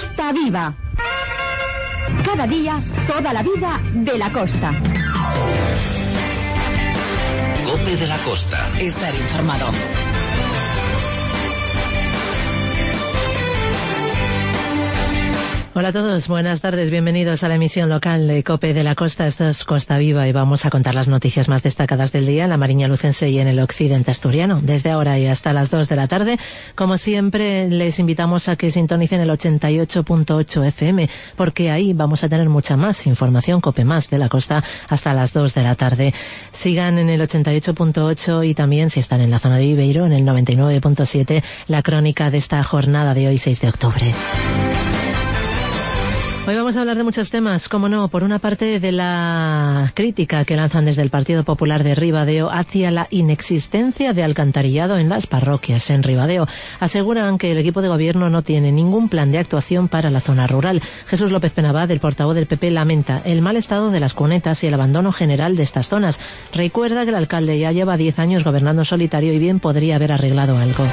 Costa Viva. Cada día, toda la vida de la costa. COPE de la Costa. Estar informado. Hola a todos, buenas tardes, bienvenidos a la emisión local de COPE de la Costa. Esto es Costa Viva y vamos a contar las noticias más destacadas del día en la Mariña Lucense y en el occidente asturiano. Desde ahora y hasta las 2 de la tarde, como siempre, les invitamos a que sintonicen el 88.8 FM, porque ahí vamos a tener mucha más información, COPE más de la Costa, hasta las 2 de la tarde. Sigan en el 88.8 y también, si están en la zona de Viveiro, en el 99.7, la crónica de esta jornada de hoy, 6 de octubre. Hoy vamos a hablar de muchos temas, como no, por una parte de la crítica que lanzan desde el Partido Popular de Ribadeo hacia la inexistencia de alcantarillado en las parroquias en Ribadeo. Aseguran que el equipo de gobierno no tiene ningún plan de actuación para la zona rural. Jesús López Penabad, el portavoz del PP, lamenta el mal estado de las cunetas y el abandono general de estas zonas. Recuerda que el alcalde ya lleva 10 años gobernando en solitario y bien podría haber arreglado algo.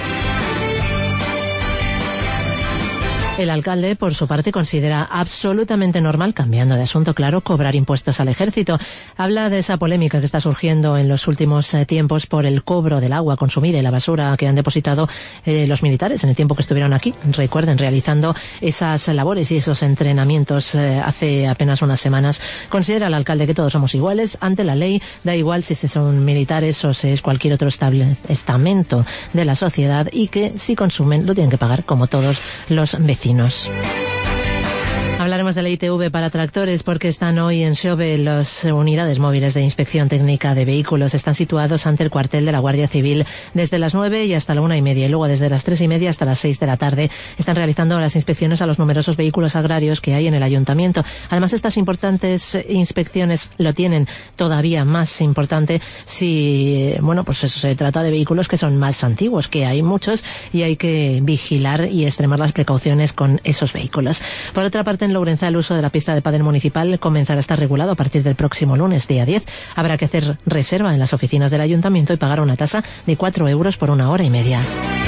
El alcalde, por su parte, considera absolutamente normal, cambiando de asunto, claro, cobrar impuestos al ejército. Habla de esa polémica que está surgiendo en los últimos tiempos por el cobro del agua consumida y la basura que han depositado los militares en el tiempo que estuvieron aquí. Recuerden, realizando esas labores y esos entrenamientos hace apenas unas semanas. Considera el alcalde que todos somos iguales ante la ley, da igual si son militares o si es cualquier otro estamento de la sociedad, y que si consumen lo tienen que pagar como todos los vecinos. Hablaremos de la ITV para tractores porque están hoy en Xove. Las unidades móviles de inspección técnica de vehículos están situados ante el cuartel de la Guardia Civil desde las 9 y hasta la 1:30, y luego desde las 3:30 hasta las 6 de la tarde están realizando las inspecciones a los numerosos vehículos agrarios que hay en el ayuntamiento. Además, estas importantes inspecciones lo tienen todavía más importante si, pues eso, se trata de vehículos que son más antiguos, que hay muchos y hay que vigilar y extremar las precauciones con esos vehículos. Por otra parte, en Lourenza, el uso de la pista de pádel municipal comenzará a estar regulado a partir del próximo lunes, día 10. Habrá que hacer reserva en las oficinas del ayuntamiento y pagar una tasa de 4 euros por 1 hora y media.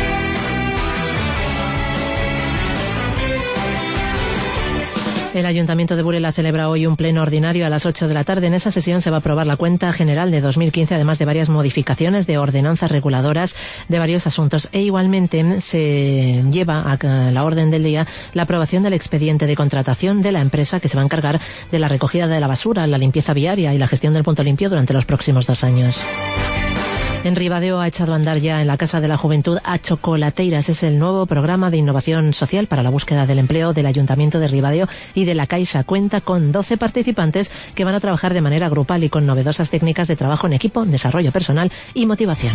El Ayuntamiento de Burela celebra hoy un pleno ordinario a las 8 de la tarde. En esa sesión se va a aprobar la cuenta general de 2015, además de varias modificaciones de ordenanzas reguladoras de varios asuntos. E igualmente se lleva a la orden del día la aprobación del expediente de contratación de la empresa que se va a encargar de la recogida de la basura, la limpieza viaria y la gestión del punto limpio durante los próximos 2 años. En Ribadeo ha echado a andar ya en la Casa de la Juventud a Chocolateiras. Es el nuevo programa de innovación social para la búsqueda del empleo del Ayuntamiento de Ribadeo y de la Caixa. Cuenta con 12 participantes que van a trabajar de manera grupal y con novedosas técnicas de trabajo en equipo, desarrollo personal y motivación.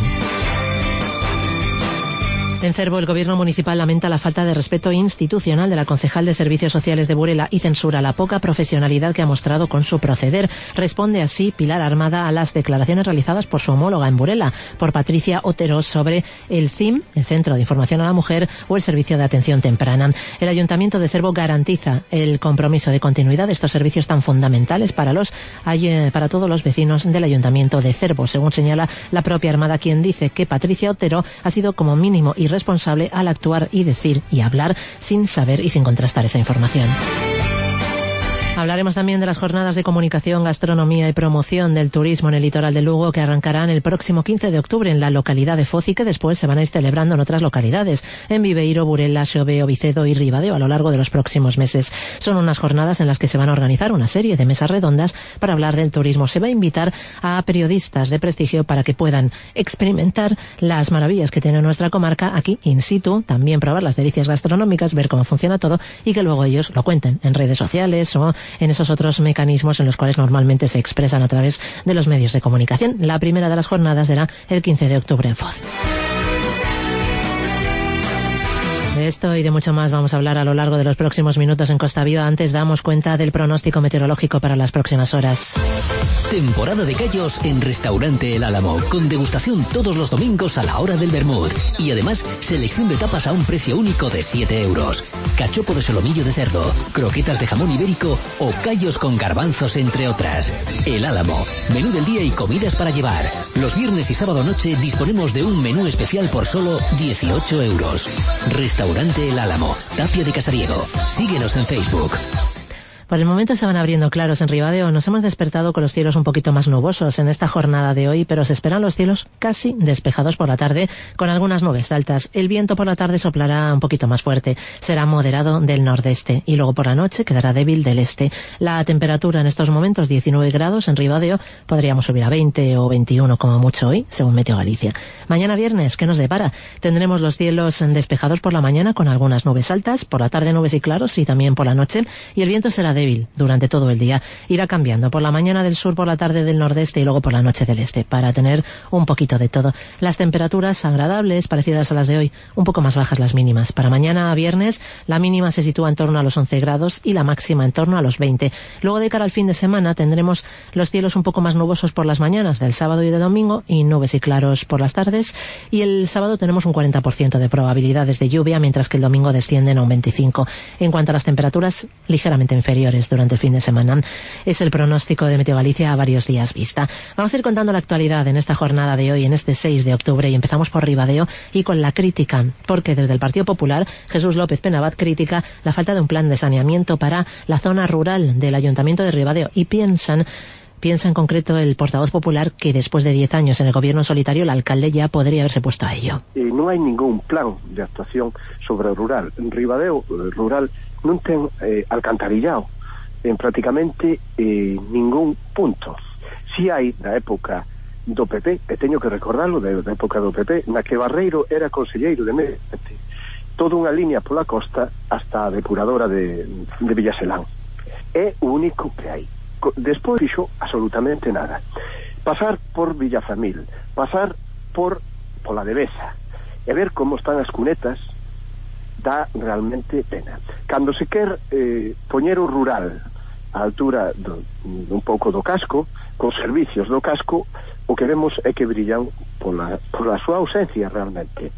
En Cervo, el gobierno municipal lamenta la falta de respeto institucional de la concejal de Servicios Sociales de Burela y censura la poca profesionalidad que ha mostrado con su proceder. Responde así Pilar Armada a las declaraciones realizadas por su homóloga en Burela, por Patricia Otero, sobre el CIM, el Centro de Información a la Mujer, o el Servicio de Atención Temprana. El Ayuntamiento de Cervo garantiza el compromiso de continuidad de estos servicios tan fundamentales para todos los vecinos del Ayuntamiento de Cervo, según señala la propia Armada, quien dice que Patricia Otero ha sido como mínimo irresponsable al actuar y decir y hablar sin saber y sin contrastar esa información. Hablaremos también de las jornadas de comunicación, gastronomía y promoción del turismo en el litoral de Lugo, que arrancarán el próximo 15 de octubre en la localidad de Foz y que después se van a ir celebrando en otras localidades, en Viveiro, Burela, Xove, Vicedo y Ribadeo a lo largo de los próximos meses. Son unas jornadas en las que se van a organizar una serie de mesas redondas para hablar del turismo. Se va a invitar a periodistas de prestigio para que puedan experimentar las maravillas que tiene nuestra comarca aquí in situ, también probar las delicias gastronómicas, ver cómo funciona todo y que luego ellos lo cuenten en redes sociales o en esos otros mecanismos en los cuales normalmente se expresan a través de los medios de comunicación. La primera de las jornadas será el 15 de octubre en Foz. De esto y de mucho más vamos a hablar a lo largo de los próximos minutos en Costa Viva. Antes damos cuenta del pronóstico meteorológico para las próximas horas. Temporada de callos en Restaurante El Álamo, con degustación todos los domingos a la hora del vermut. Y además, selección de tapas a un precio único de 7 euros. Cachopo de solomillo de cerdo, croquetas de jamón ibérico o callos con garbanzos, entre otras. El Álamo, menú del día y comidas para llevar. Los viernes y sábado noche disponemos de un menú especial por solo 18 euros. Restaurante Restaurante El Álamo, Tapia de Casariego. Síguenos en Facebook. Por el momento se van abriendo claros en Ribadeo. Nos hemos despertado con los cielos un poquito más nubosos en esta jornada de hoy, pero se esperan los cielos casi despejados por la tarde, con algunas nubes altas. El viento por la tarde soplará un poquito más fuerte. Será moderado del nordeste y luego por la noche quedará débil del este. La temperatura en estos momentos 19 grados en Ribadeo. Podríamos subir a 20 o 21 como mucho hoy, según Meteo Galicia. Mañana viernes, ¿qué nos depara? Tendremos los cielos despejados por la mañana con algunas nubes altas, por la tarde nubes y claros y también por la noche, y el viento será débil durante todo el día. Irá cambiando por la mañana del sur, por la tarde del nordeste y luego por la noche del este, para tener un poquito de todo. Las temperaturas agradables, parecidas a las de hoy, un poco más bajas las mínimas. Para mañana viernes, la mínima se sitúa en torno a los 11 grados y la máxima en torno a los 20. Luego, de cara al fin de semana, tendremos los cielos un poco más nubosos por las mañanas del sábado y del domingo y nubes y claros por las tardes. Y el sábado tenemos un 40% de probabilidades de lluvia, mientras que el domingo descienden a un 25%. En cuanto a las temperaturas, ligeramente inferiores durante el fin de semana. Es el pronóstico de Meteo Galicia a varios días vista. Vamos a ir contando la actualidad en esta jornada de hoy, en este 6 de octubre, y empezamos por Ribadeo y con la crítica, porque desde el Partido Popular, Jesús López Penabad critica la falta de un plan de saneamiento para la zona rural del Ayuntamiento de Ribadeo y piensa en concreto el portavoz popular que después de 10 años en el gobierno solitario, el alcalde ya podría haberse puesto a ello. Non hai ningún plan de actuación sobre o rural. En Ribadeo, rural, non ten alcantarillado en prácticamente ningún punto. Si hai na época do PP, e teño que recordarlo, da época do PP, na que Barreiro era conselleiro de Medio Ambiente, toda unha línea pola costa hasta a depuradora de Villaselán. É o único que hai. Despois fixo absolutamente nada. Pasar por Villafamil, pasar pola Devesa e ver como están as cunetas dá realmente pena. Cando se quer poñer o rural á altura un pouco do casco, con servicios do casco, o que vemos é que brillan pola súa ausencia realmente.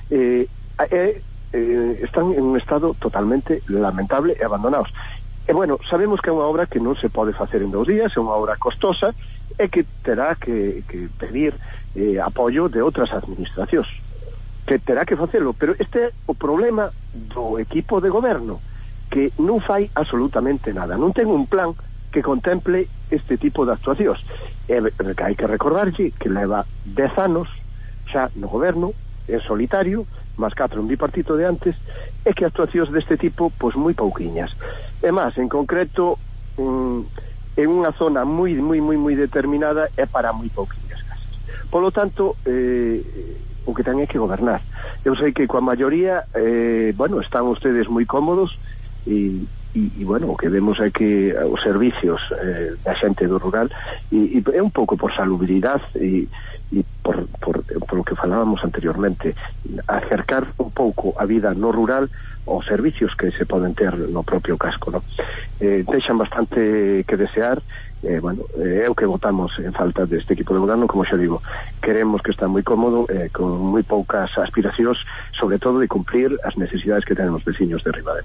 Están en un estado totalmente lamentable e abandonados. E bueno, sabemos que é unha obra que non se pode facer en 2 días, é unha obra costosa e que terá que pedir apoio de outras administracións, que terá que facelo, pero este é o problema do equipo de goberno, que non fai absolutamente nada, non ten un plan que contemple este tipo de actuacións. E hai que recordarlle que leva 10 anos xa no goberno, en solitario, máis 4 un bipartito de antes, e que actuacións deste tipo, pois moi pouquiñas. E máis, en concreto, en unha zona moi determinada e para moi pouquiñas casas. Polo tanto, o que ten é que gobernar. Eu sei que coa maioría, están ustedes moi cómodos e bueno, o que vemos é que os servicios da xente do rural e é un pouco por salubridade e por o que falábamos anteriormente, acercar un pouco a vida no rural aos servicios que se poden ter no propio casco, no? Deixan bastante que desear. É o que votamos en falta deste equipo de goberno. Como xa digo, queremos que está moi cómodo, con moi poucas aspiracións, sobre todo de cumplir as necesidades que tenen os veciños de Ribadeo.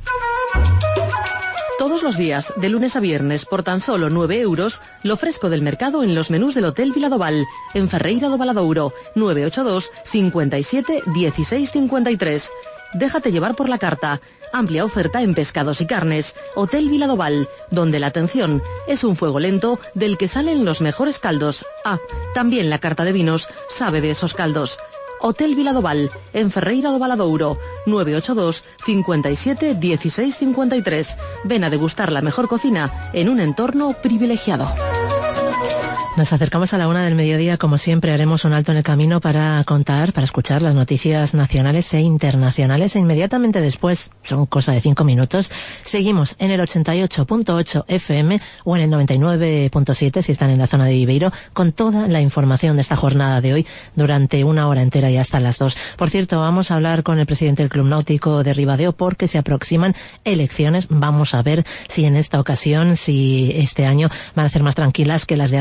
Todos los días, de lunes a viernes, por tan solo 9 euros, lo fresco del mercado en los menús del Hotel Viladoval, en Ferreira do Valadouro, 982 57 16 53. Déjate llevar por la carta. Amplia oferta en pescados y carnes. Hotel Viladoval, donde la atención es un fuego lento del que salen los mejores caldos. Ah, también la carta de vinos sabe de esos caldos. Hotel Viladoval, en Ferreira do Valadouro, 982 57 16 53. Ven a degustar la mejor cocina en un entorno privilegiado. Nos acercamos a la 1 del mediodía. Como siempre, haremos un alto en el camino para escuchar las noticias nacionales e internacionales. E inmediatamente después, son cosa de 5 minutos, seguimos en el 88.8 FM o en el 99.7 si están en la zona de Viveiro, con toda la información de esta jornada de hoy durante 1 hora entera y hasta las 2. Por cierto, vamos a hablar con el presidente del Club Náutico de Ribadeo porque se aproximan elecciones. Vamos a ver si en esta ocasión, si este año van a ser más tranquilas que las de hace 4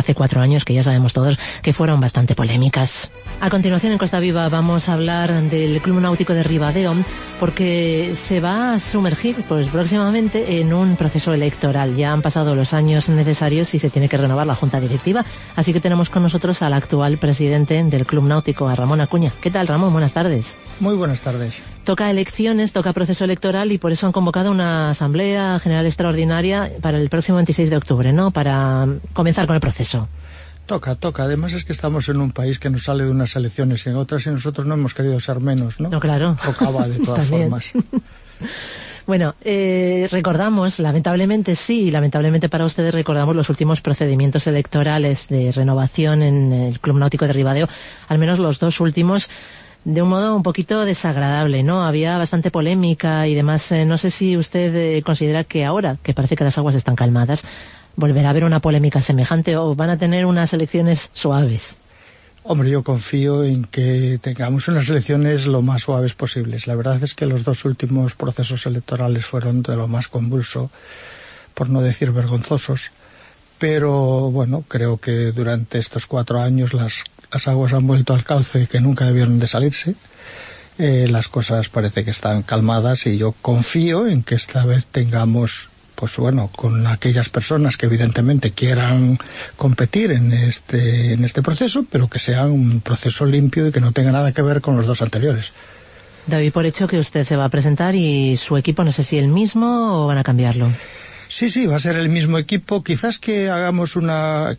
años que ya sabemos todos que fueron bastante polémicas. A continuación, en Costa Viva, vamos a hablar del Club Náutico de Ribadeo, porque se va a sumergir pues próximamente en un proceso electoral. Ya han pasado los años necesarios y se tiene que renovar la junta directiva, así que tenemos con nosotros al actual presidente del Club Náutico, a Ramón Acuña. ¿Qué tal, Ramón? Buenas tardes. Muy buenas tardes. Toca elecciones, toca proceso electoral y por eso han convocado una asamblea general extraordinaria para el próximo 26 de octubre, ¿no? Para comenzar con el proceso. Toca. Además es que estamos en un país que nos sale de unas elecciones y en otras y nosotros no hemos querido ser menos, ¿no? No, claro. Tocaba de todas formas. Bueno, recordamos, lamentablemente para ustedes recordamos los últimos procedimientos electorales de renovación en el Club Náutico de Ribadeo, al menos los dos últimos, de un modo un poquito desagradable, ¿no? Había bastante polémica y demás. No sé si usted considera que ahora, que parece que las aguas están calmadas, volverá a haber una polémica semejante o van a tener unas elecciones suaves. Hombre, yo confío en que tengamos unas elecciones lo más suaves posibles. La verdad es que los dos últimos procesos electorales fueron de lo más convulso, por no decir vergonzosos. Pero, bueno, creo que durante estos 4 años las aguas han vuelto al cauce que nunca debieron de salirse. Las cosas parece que están calmadas y yo confío en que esta vez tengamos, pues bueno, con aquellas personas que evidentemente quieran competir en este proceso, pero que sea un proceso limpio y que no tenga nada que ver con los dos anteriores. Doy por hecho que usted se va a presentar y su equipo, no sé si el mismo o van a cambiarlo. Sí, va a ser el mismo equipo. Quizás que hagamos una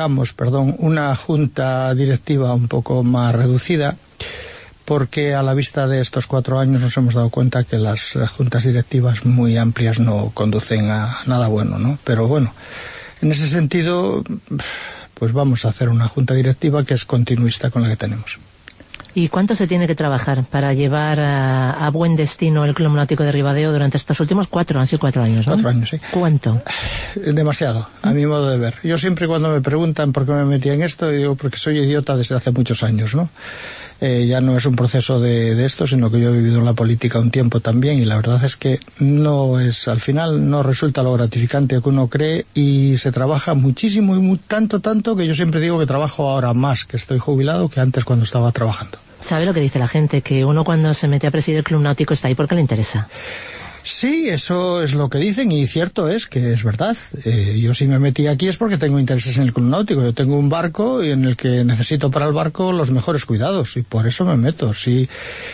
junta directiva un poco más reducida, porque a la vista de estos 4 años nos hemos dado cuenta que las juntas directivas muy amplias no conducen a nada bueno, ¿no? Pero bueno, en ese sentido, pues vamos a hacer una junta directiva que es continuista con la que tenemos. ¿Y cuánto se tiene que trabajar para llevar a buen destino el Club Náutico de Ribadeo durante estos últimos 4 años, ¿no? 4 años, sí. ¿Cuánto? Demasiado, a mi modo de ver. Yo siempre cuando me preguntan por qué me metí en esto, digo porque soy idiota desde hace muchos años, ¿no? Ya no es un proceso de esto, sino que yo he vivido en la política un tiempo también y la verdad es que al final no resulta lo gratificante que uno cree y se trabaja muchísimo y tanto que yo siempre digo que trabajo ahora más que estoy jubilado que antes cuando estaba trabajando. ¿Sabe lo que dice la gente? Que uno cuando se mete a presidir el Club Náutico está ahí porque le interesa. Sí, eso es lo que dicen y cierto es que es verdad. Yo si me metí aquí es porque tengo intereses en el Club Náutico. Yo tengo un barco y en el que necesito para el barco los mejores cuidados y por eso me meto. Si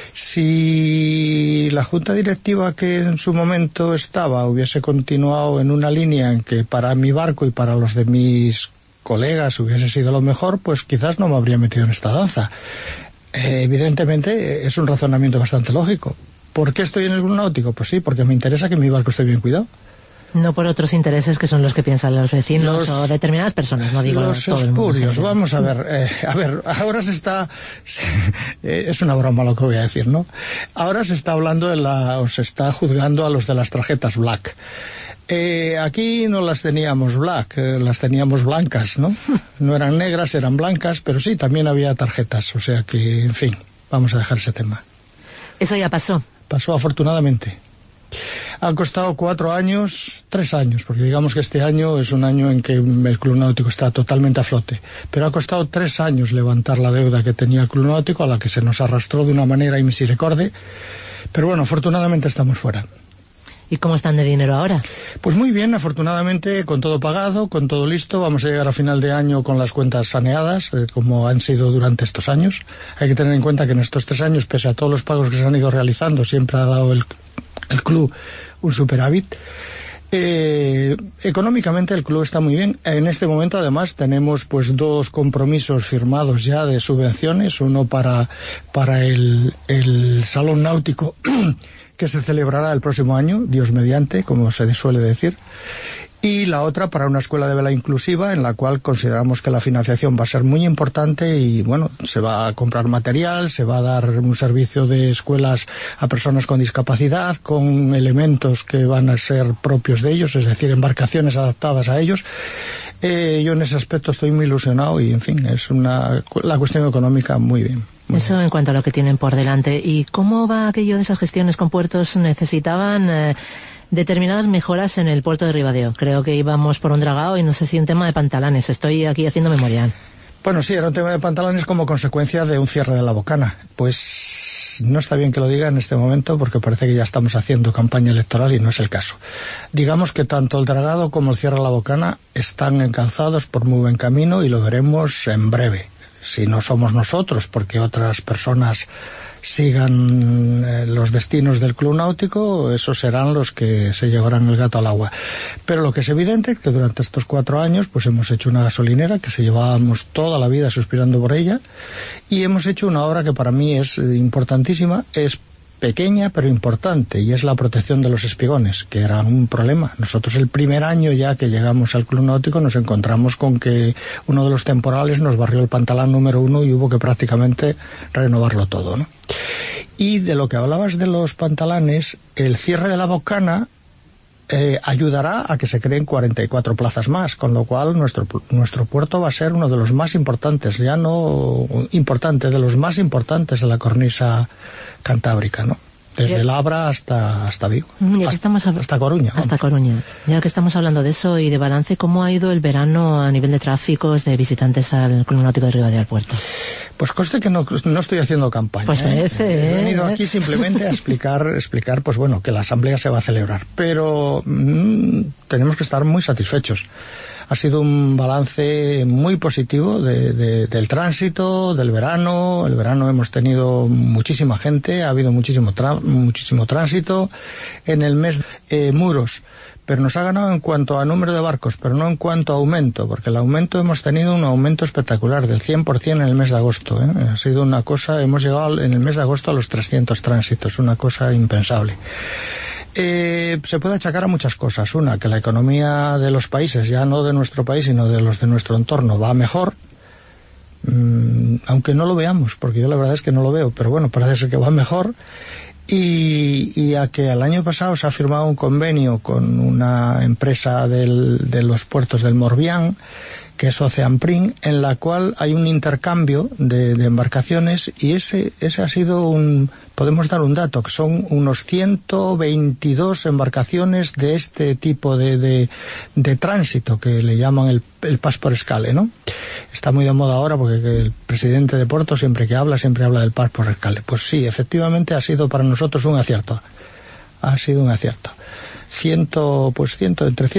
la junta directiva que en su momento estaba hubiese continuado en una línea en que para mi barco y para los de mis colegas hubiese sido lo mejor, pues quizás no me habría metido en esta danza. Evidentemente es un razonamiento bastante lógico. ¿Por qué estoy en el Club Náutico? Pues sí, porque me interesa que mi barco esté bien cuidado. No por otros intereses que son los que piensan los vecinos o determinadas personas, no digo los todo el mundo. Espurios, vamos a ver, ahora se está, es una broma lo que voy a decir, ¿no? Ahora se está hablando se está juzgando a los de las tarjetas black. Aquí no las teníamos black, las teníamos blancas, ¿no? No eran negras, eran blancas, pero sí, también había tarjetas, o sea que, en fin, vamos a dejar ese tema. Eso ya pasó. Pasó afortunadamente. Han costado 4 años, 3 años, porque digamos que este año es un año en que el Club Náutico está totalmente a flote. Pero ha costado 3 años levantar la deuda que tenía el Club Náutico, a la que se nos arrastró de una manera inmisericorde. Pero bueno, afortunadamente estamos fuera. ¿Y cómo están de dinero ahora? Pues muy bien, afortunadamente, con todo pagado, con todo listo. Vamos a llegar a final de año con las cuentas saneadas, como han sido durante estos años. Hay que tener en cuenta que en estos 3 años, pese a todos los pagos que se han ido realizando, siempre ha dado el club un superávit. Económicamente el club está muy bien. En este momento además tenemos pues 2 compromisos firmados ya de subvenciones, uno para el salón náutico que se celebrará el próximo año, Dios mediante, como se suele decir, y la otra para una escuela de vela inclusiva, en la cual consideramos que la financiación va a ser muy importante y, bueno, se va a comprar material, se va a dar un servicio de escuelas a personas con discapacidad, con elementos que van a ser propios de ellos, es decir, embarcaciones adaptadas a ellos. Yo en ese aspecto estoy muy ilusionado y, en fin, es la cuestión económica muy bien. Eso en cuanto a lo que tienen por delante. ¿Y cómo va aquello de esas gestiones con puertos? ¿Necesitaban determinadas mejoras en el puerto de Ribadeo. Creo que íbamos por un dragado y no sé si un tema de pantalanes. Estoy aquí haciendo memorial. Bueno, sí, era un tema de pantalones como consecuencia de un cierre de la Bocana. Pues no está bien que lo diga en este momento porque parece que ya estamos haciendo campaña electoral y no es el caso. Digamos que tanto el dragado como el cierre de la Bocana están encauzados por muy buen camino y lo veremos en breve. Si no somos nosotros, porque otras personas sigan los destinos del Club Náutico, esos serán los que se llevarán el gato al agua. Pero lo que es evidente es que durante estos 4 años pues hemos hecho una gasolinera que se llevábamos toda la vida suspirando por ella, y hemos hecho una obra que para mí es importantísima, es pequeña pero importante, y es la protección de los espigones, que era un problema. Nosotros el primer año ya que llegamos al Club Náutico nos encontramos con que uno de los temporales nos barrió el pantalón número 1 y hubo que prácticamente renovarlo todo, ¿no? Y de lo que hablabas de los pantalanes, el cierre de la Bocana ayudará a que se creen 44 plazas más, con lo cual nuestro puerto va a ser uno de los más importantes, ya no importante, de los más importantes de la cornisa cantábrica, ¿no? Desde Labra hasta Vigo, hasta Coruña. Hasta Coruña. Ya que estamos hablando de eso y de balance, ¿cómo ha ido el verano a nivel de tráficos de visitantes al Club Náutico de Ribadeo al puerto? Pues conste que no estoy haciendo campaña. Pues parece, He venido aquí simplemente a explicar, pues bueno, que la asamblea se va a celebrar. Pero tenemos que estar muy satisfechos. Ha sido un balance muy positivo del tránsito, del verano. El verano hemos tenido muchísima gente, ha habido muchísimo tránsito. En el mes Muros, pero nos ha ganado en cuanto a número de barcos, pero no en cuanto a aumento, porque el aumento hemos tenido un aumento espectacular del 100% en el mes de agosto, ¿eh? Ha sido una cosa, hemos llegado en el mes de agosto a los 300 tránsitos, una cosa impensable. Se puede achacar a muchas cosas. Una, que la economía de los países, ya no de nuestro país, sino de los de nuestro entorno, va mejor, aunque no lo veamos, porque yo la verdad es que no lo veo, pero bueno, parece ser que va mejor. Y a que el año pasado se ha firmado un convenio con una empresa de los puertos del Morbihan, que es Oceanprin, en la cual hay un intercambio de embarcaciones, y ese ha sido podemos dar un dato, que son unos 122 embarcaciones de este tipo de tránsito, que le llaman el Pas por Escale, ¿no? Está muy de moda ahora porque el presidente de Porto siempre habla del Pas por Escale. Pues sí, efectivamente ha sido para nosotros un acierto. Ha sido un acierto. Entre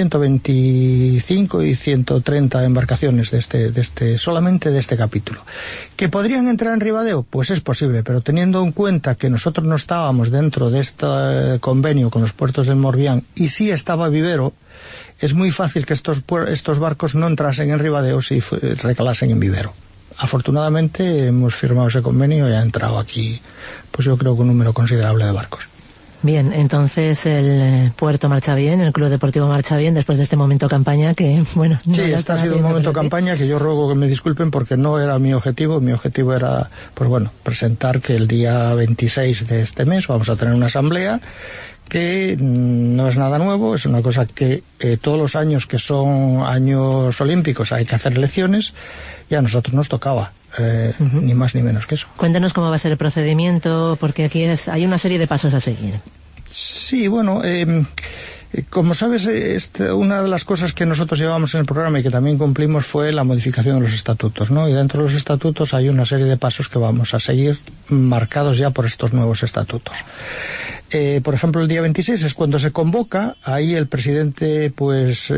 125 y 130 embarcaciones solamente de este capítulo. ¿Que podrían entrar en Ribadeo? Pues es posible, pero teniendo en cuenta que nosotros no estábamos dentro de este convenio con los puertos del Morbihan y sí estaba Vivero, es muy fácil que estos barcos no entrasen en Ribadeo si recalasen en Vivero. Afortunadamente hemos firmado ese convenio y ha entrado aquí, pues yo creo que un número considerable de barcos. Bien, entonces el puerto marcha bien, el Club Deportivo marcha bien después de este momento campaña que, bueno... Sí, este ha sido un momento campaña que yo ruego que me disculpen porque no era mi objetivo. Mi objetivo era, pues bueno, presentar que el día 26 de este mes vamos a tener una asamblea que no es nada nuevo, es una cosa que todos los años que son años olímpicos hay que hacer elecciones, y a nosotros nos tocaba. Ni más ni menos que eso. Cuéntanos cómo va a ser el procedimiento, porque aquí hay una serie de pasos a seguir. Sí, bueno, como sabes, una de las cosas que nosotros llevamos en el programa y que también cumplimos fue la modificación de los estatutos, ¿no? Y dentro de los estatutos hay una serie de pasos que vamos a seguir marcados ya por estos nuevos estatutos. Por ejemplo, el día 26 es cuando se convoca, ahí el presidente pues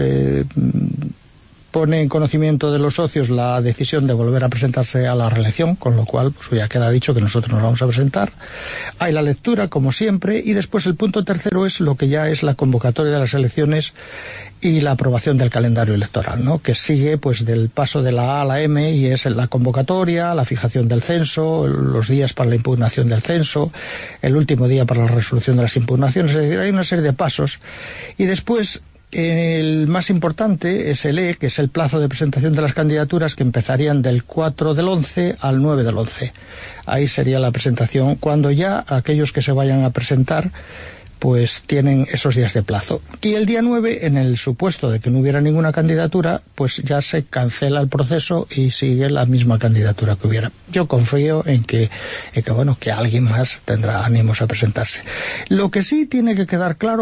pone en conocimiento de los socios la decisión de volver a presentarse a la reelección, con lo cual pues ya queda dicho que nosotros nos vamos a presentar. Hay la lectura, como siempre, y después el punto tercero es lo que ya es la convocatoria de las elecciones y la aprobación del calendario electoral, ¿no? Que sigue pues del paso de la A a la M, y es la convocatoria, la fijación del censo, los días para la impugnación del censo, el último día para la resolución de las impugnaciones. Es decir, hay una serie de pasos, y después el más importante es el E, que es el plazo de presentación de las candidaturas, que empezarían del 4 del 11 al 9 del 11. Ahí sería la presentación, cuando ya aquellos que se vayan a presentar pues tienen esos días de plazo. Y el día 9, en el supuesto de que no hubiera ninguna candidatura, pues ya se cancela el proceso y sigue la misma candidatura que hubiera. Yo confío en que alguien más tendrá ánimos a presentarse. Lo que sí tiene que quedar claro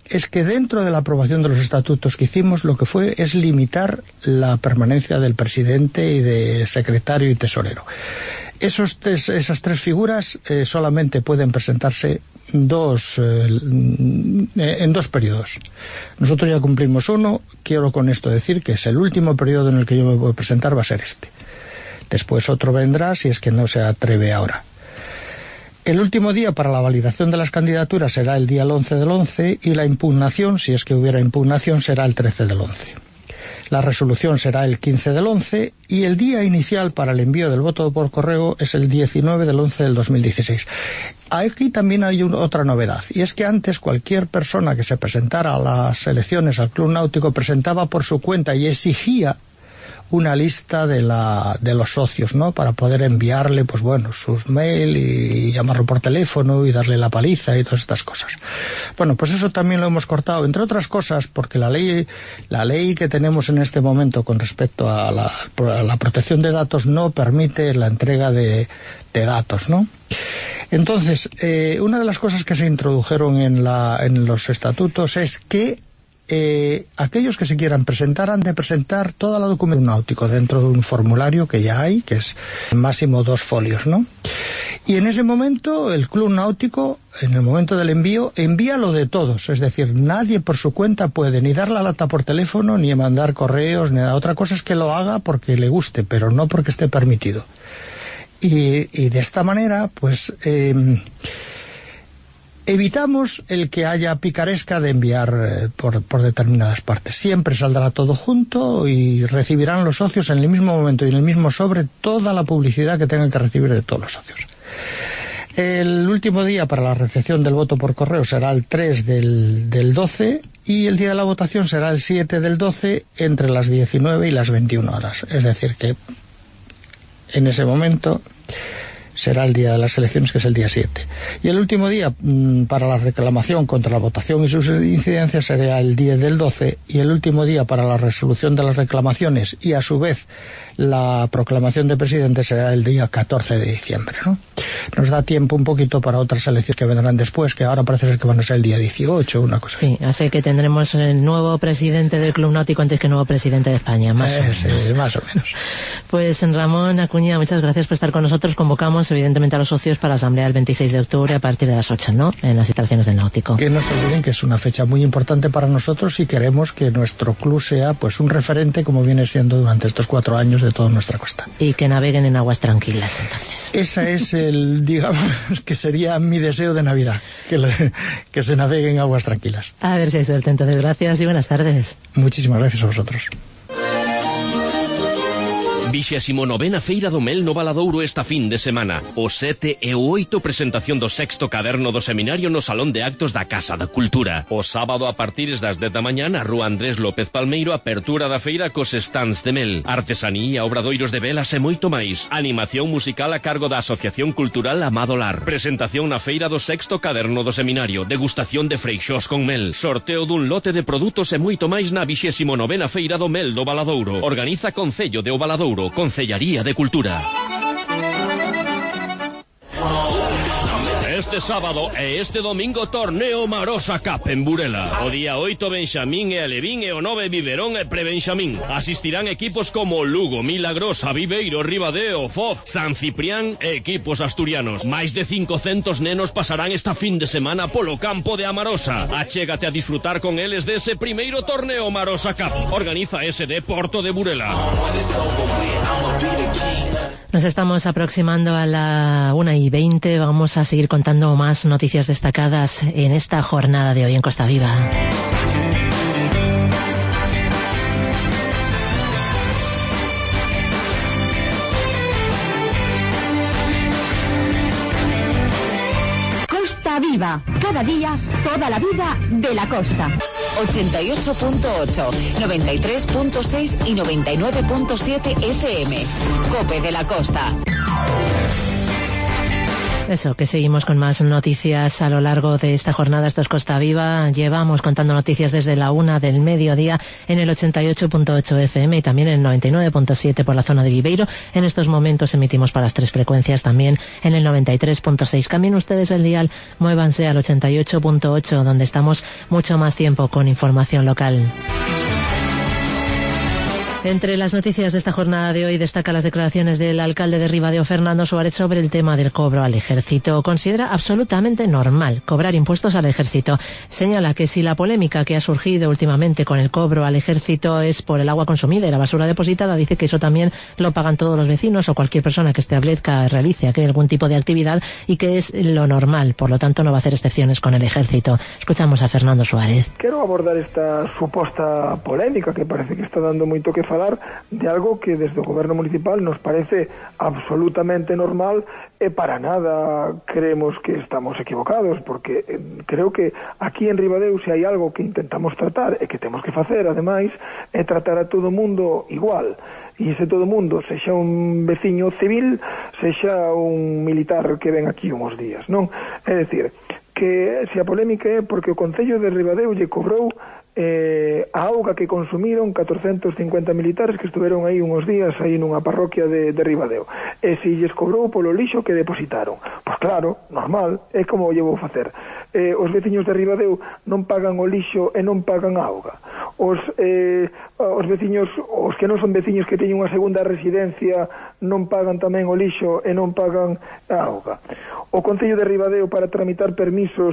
es que dentro de la aprobación de los estatutos que hicimos, lo que fue es limitar la permanencia del presidente y de secretario y tesorero. Esas tres figuras solamente pueden presentarse en dos periodos. Nosotros ya cumplimos uno. Quiero con esto decir que es el último periodo en el que yo me voy a presentar, va a ser este. Después otro vendrá si es que no se atreve ahora. El último día para la validación de las candidaturas será el día 11 del 11 y la impugnación, si es que hubiera impugnación, será el 13 del 11. La resolución será el 15 del 11 y el día inicial para el envío del voto por correo es el 19 del 11 del 2016. Aquí también hay otra novedad, y es que antes cualquier persona que se presentara a las elecciones al Club Náutico presentaba por su cuenta y exigía una lista de los socios, ¿no? Para poder enviarle, pues bueno, sus mail y llamarlo por teléfono y darle la paliza y todas estas cosas. Bueno, pues eso también lo hemos cortado, entre otras cosas, porque la ley que tenemos en este momento con respecto a la protección de datos no permite la entrega de datos, ¿no? Entonces, una de las cosas que se introdujeron en los estatutos es que aquellos que se quieran presentar han de presentar toda la documentación náutica dentro de un formulario que ya hay, que es máximo 2 folios, ¿no? Y en ese momento el Club Náutico, en el momento del envío, envía lo de todos, es decir, nadie por su cuenta puede ni dar la lata por teléfono, ni mandar correos, ni nada. Otra cosa es que lo haga porque le guste, pero no porque esté permitido. Y de esta manera, pues evitamos el que haya picaresca de enviar por determinadas partes. Siempre saldrá todo junto y recibirán los socios en el mismo momento y en el mismo sobre toda la publicidad que tengan que recibir de todos los socios. El último día para la recepción del voto por correo será el 3 del 12 y el día de la votación será el 7 del 12 entre las 19 y las 21 horas. Es decir que en ese momento será el día de las elecciones, que es el día 7. Y el último día para la reclamación contra la votación y sus incidencias será el 10 del 12, y el último día para la resolución de las reclamaciones y a su vez la proclamación de presidente será el día 14 de diciembre, ¿no? Nos da tiempo un poquito para otras elecciones que vendrán después, que ahora parece ser que van a ser el día 18, una cosa así. Sí, así que tendremos el nuevo presidente del Club Náutico antes que el nuevo presidente de España, más o menos. Sí, más o menos. Pues Ramón Acuña, muchas gracias por estar con nosotros. Convocamos evidentemente a los socios para la asamblea el 26 de octubre a partir de las 8, ¿no? En las instalaciones del Náutico. Que no se olviden que es una fecha muy importante para nosotros y queremos que nuestro club sea pues un referente, como viene siendo durante estos 4 años de toda nuestra costa. Y que naveguen en aguas tranquilas, entonces. Esa es digamos, que sería mi deseo de Navidad, que se navegue en aguas tranquilas. A ver si hay suerte, entonces. Gracias y buenas tardes. Muchísimas gracias a vosotros. 29ª Feira do Mel no Valadouro esta fin de semana. O 7 e o 8 presentación do 6º caderno do seminario no Salón de Actos da Casa da Cultura. O sábado a partir das 10 da mañá na Rúa Andrés López Palmeiro, apertura da feira cos stands de mel, artesanía, obradoiros de velas e moito máis. Animación musical a cargo da Asociación Cultural Amado Lar. Presentación na feira do 6º caderno do seminario. Degustación de freixós con mel. Sorteo dun lote de produtos e moito máis na 29ª Feira do Mel do Valadouro. Organiza Concello de O Valadouro, Concellaría de Cultura. Este sábado e este domingo torneo Marosa Cup en Burela. O día 8 Benxamín e Alevín e o 9 Biberón e Prebenxamín. Asistirán equipos como Lugo, Milagrosa, Viveiro, Ribadeo, Foz, San Ciprián e equipos asturianos. Máis de 500 nenos pasarán esta fin de semana polo campo de Amarosa. Achégate a disfrutar con eles dese primeiro torneo Marosa Cup. Organiza SD Porto de Burela. Nos estamos aproximando a la 1:20. Vamos a seguir contando más noticias destacadas en esta jornada de hoy en Costa Viva. Costa Viva, cada día, toda la vida de la costa. 88.8, 93.6 y 99.7 FM. COPE de la Costa. Eso, que seguimos con más noticias a lo largo de esta jornada. Esto es Costa Viva. Llevamos contando noticias desde la 1 del mediodía en el 88.8 FM y también en el 99.7 por la zona de Viveiro. En estos momentos emitimos para las 3 frecuencias también en el 93.6. Cambien ustedes el dial, muévanse al 88.8, donde estamos mucho más tiempo con información local. Entre las noticias de esta jornada de hoy destaca las declaraciones del alcalde de Ribadeo, Fernando Suárez, sobre el tema del cobro al ejército. Considera absolutamente normal cobrar impuestos al ejército. Señala que si la polémica que ha surgido últimamente con el cobro al ejército es por el agua consumida y la basura depositada, dice que eso también lo pagan todos los vecinos o cualquier persona que establezca, realice aquí algún tipo de actividad y que es lo normal. Por lo tanto, no va a hacer excepciones con el ejército. Escuchamos a Fernando Suárez. Quiero abordar esta suposta polémica que parece que está dando moito que falar de algo que desde o goberno municipal nos parece absolutamente normal e para nada creemos que estamos equivocados, porque creo que aquí en Ribadeo se hai algo que intentamos tratar e que temos que facer, ademais, é tratar a todo mundo igual. E se todo mundo, sexa un veciño civil, sexa un militar que ven aquí uns días, non? É dicir, que se a polémica é porque o Concello de Ribadeo lle cobrou a auga que consumiron 450 militares que estuveron aí uns días aí nunha parroquia de Ribadeo, e se lles cobrou polo lixo que depositaron. Pois claro, normal, é como o llevo a facer. Os veciños de Ribadeo non pagan o lixo e non pagan a auga. Os veciños, os que non son veciños que teñen unha segunda residencia, non pagan tamén o lixo e non pagan a auga. O Concello de Ribadeo, para tramitar permisos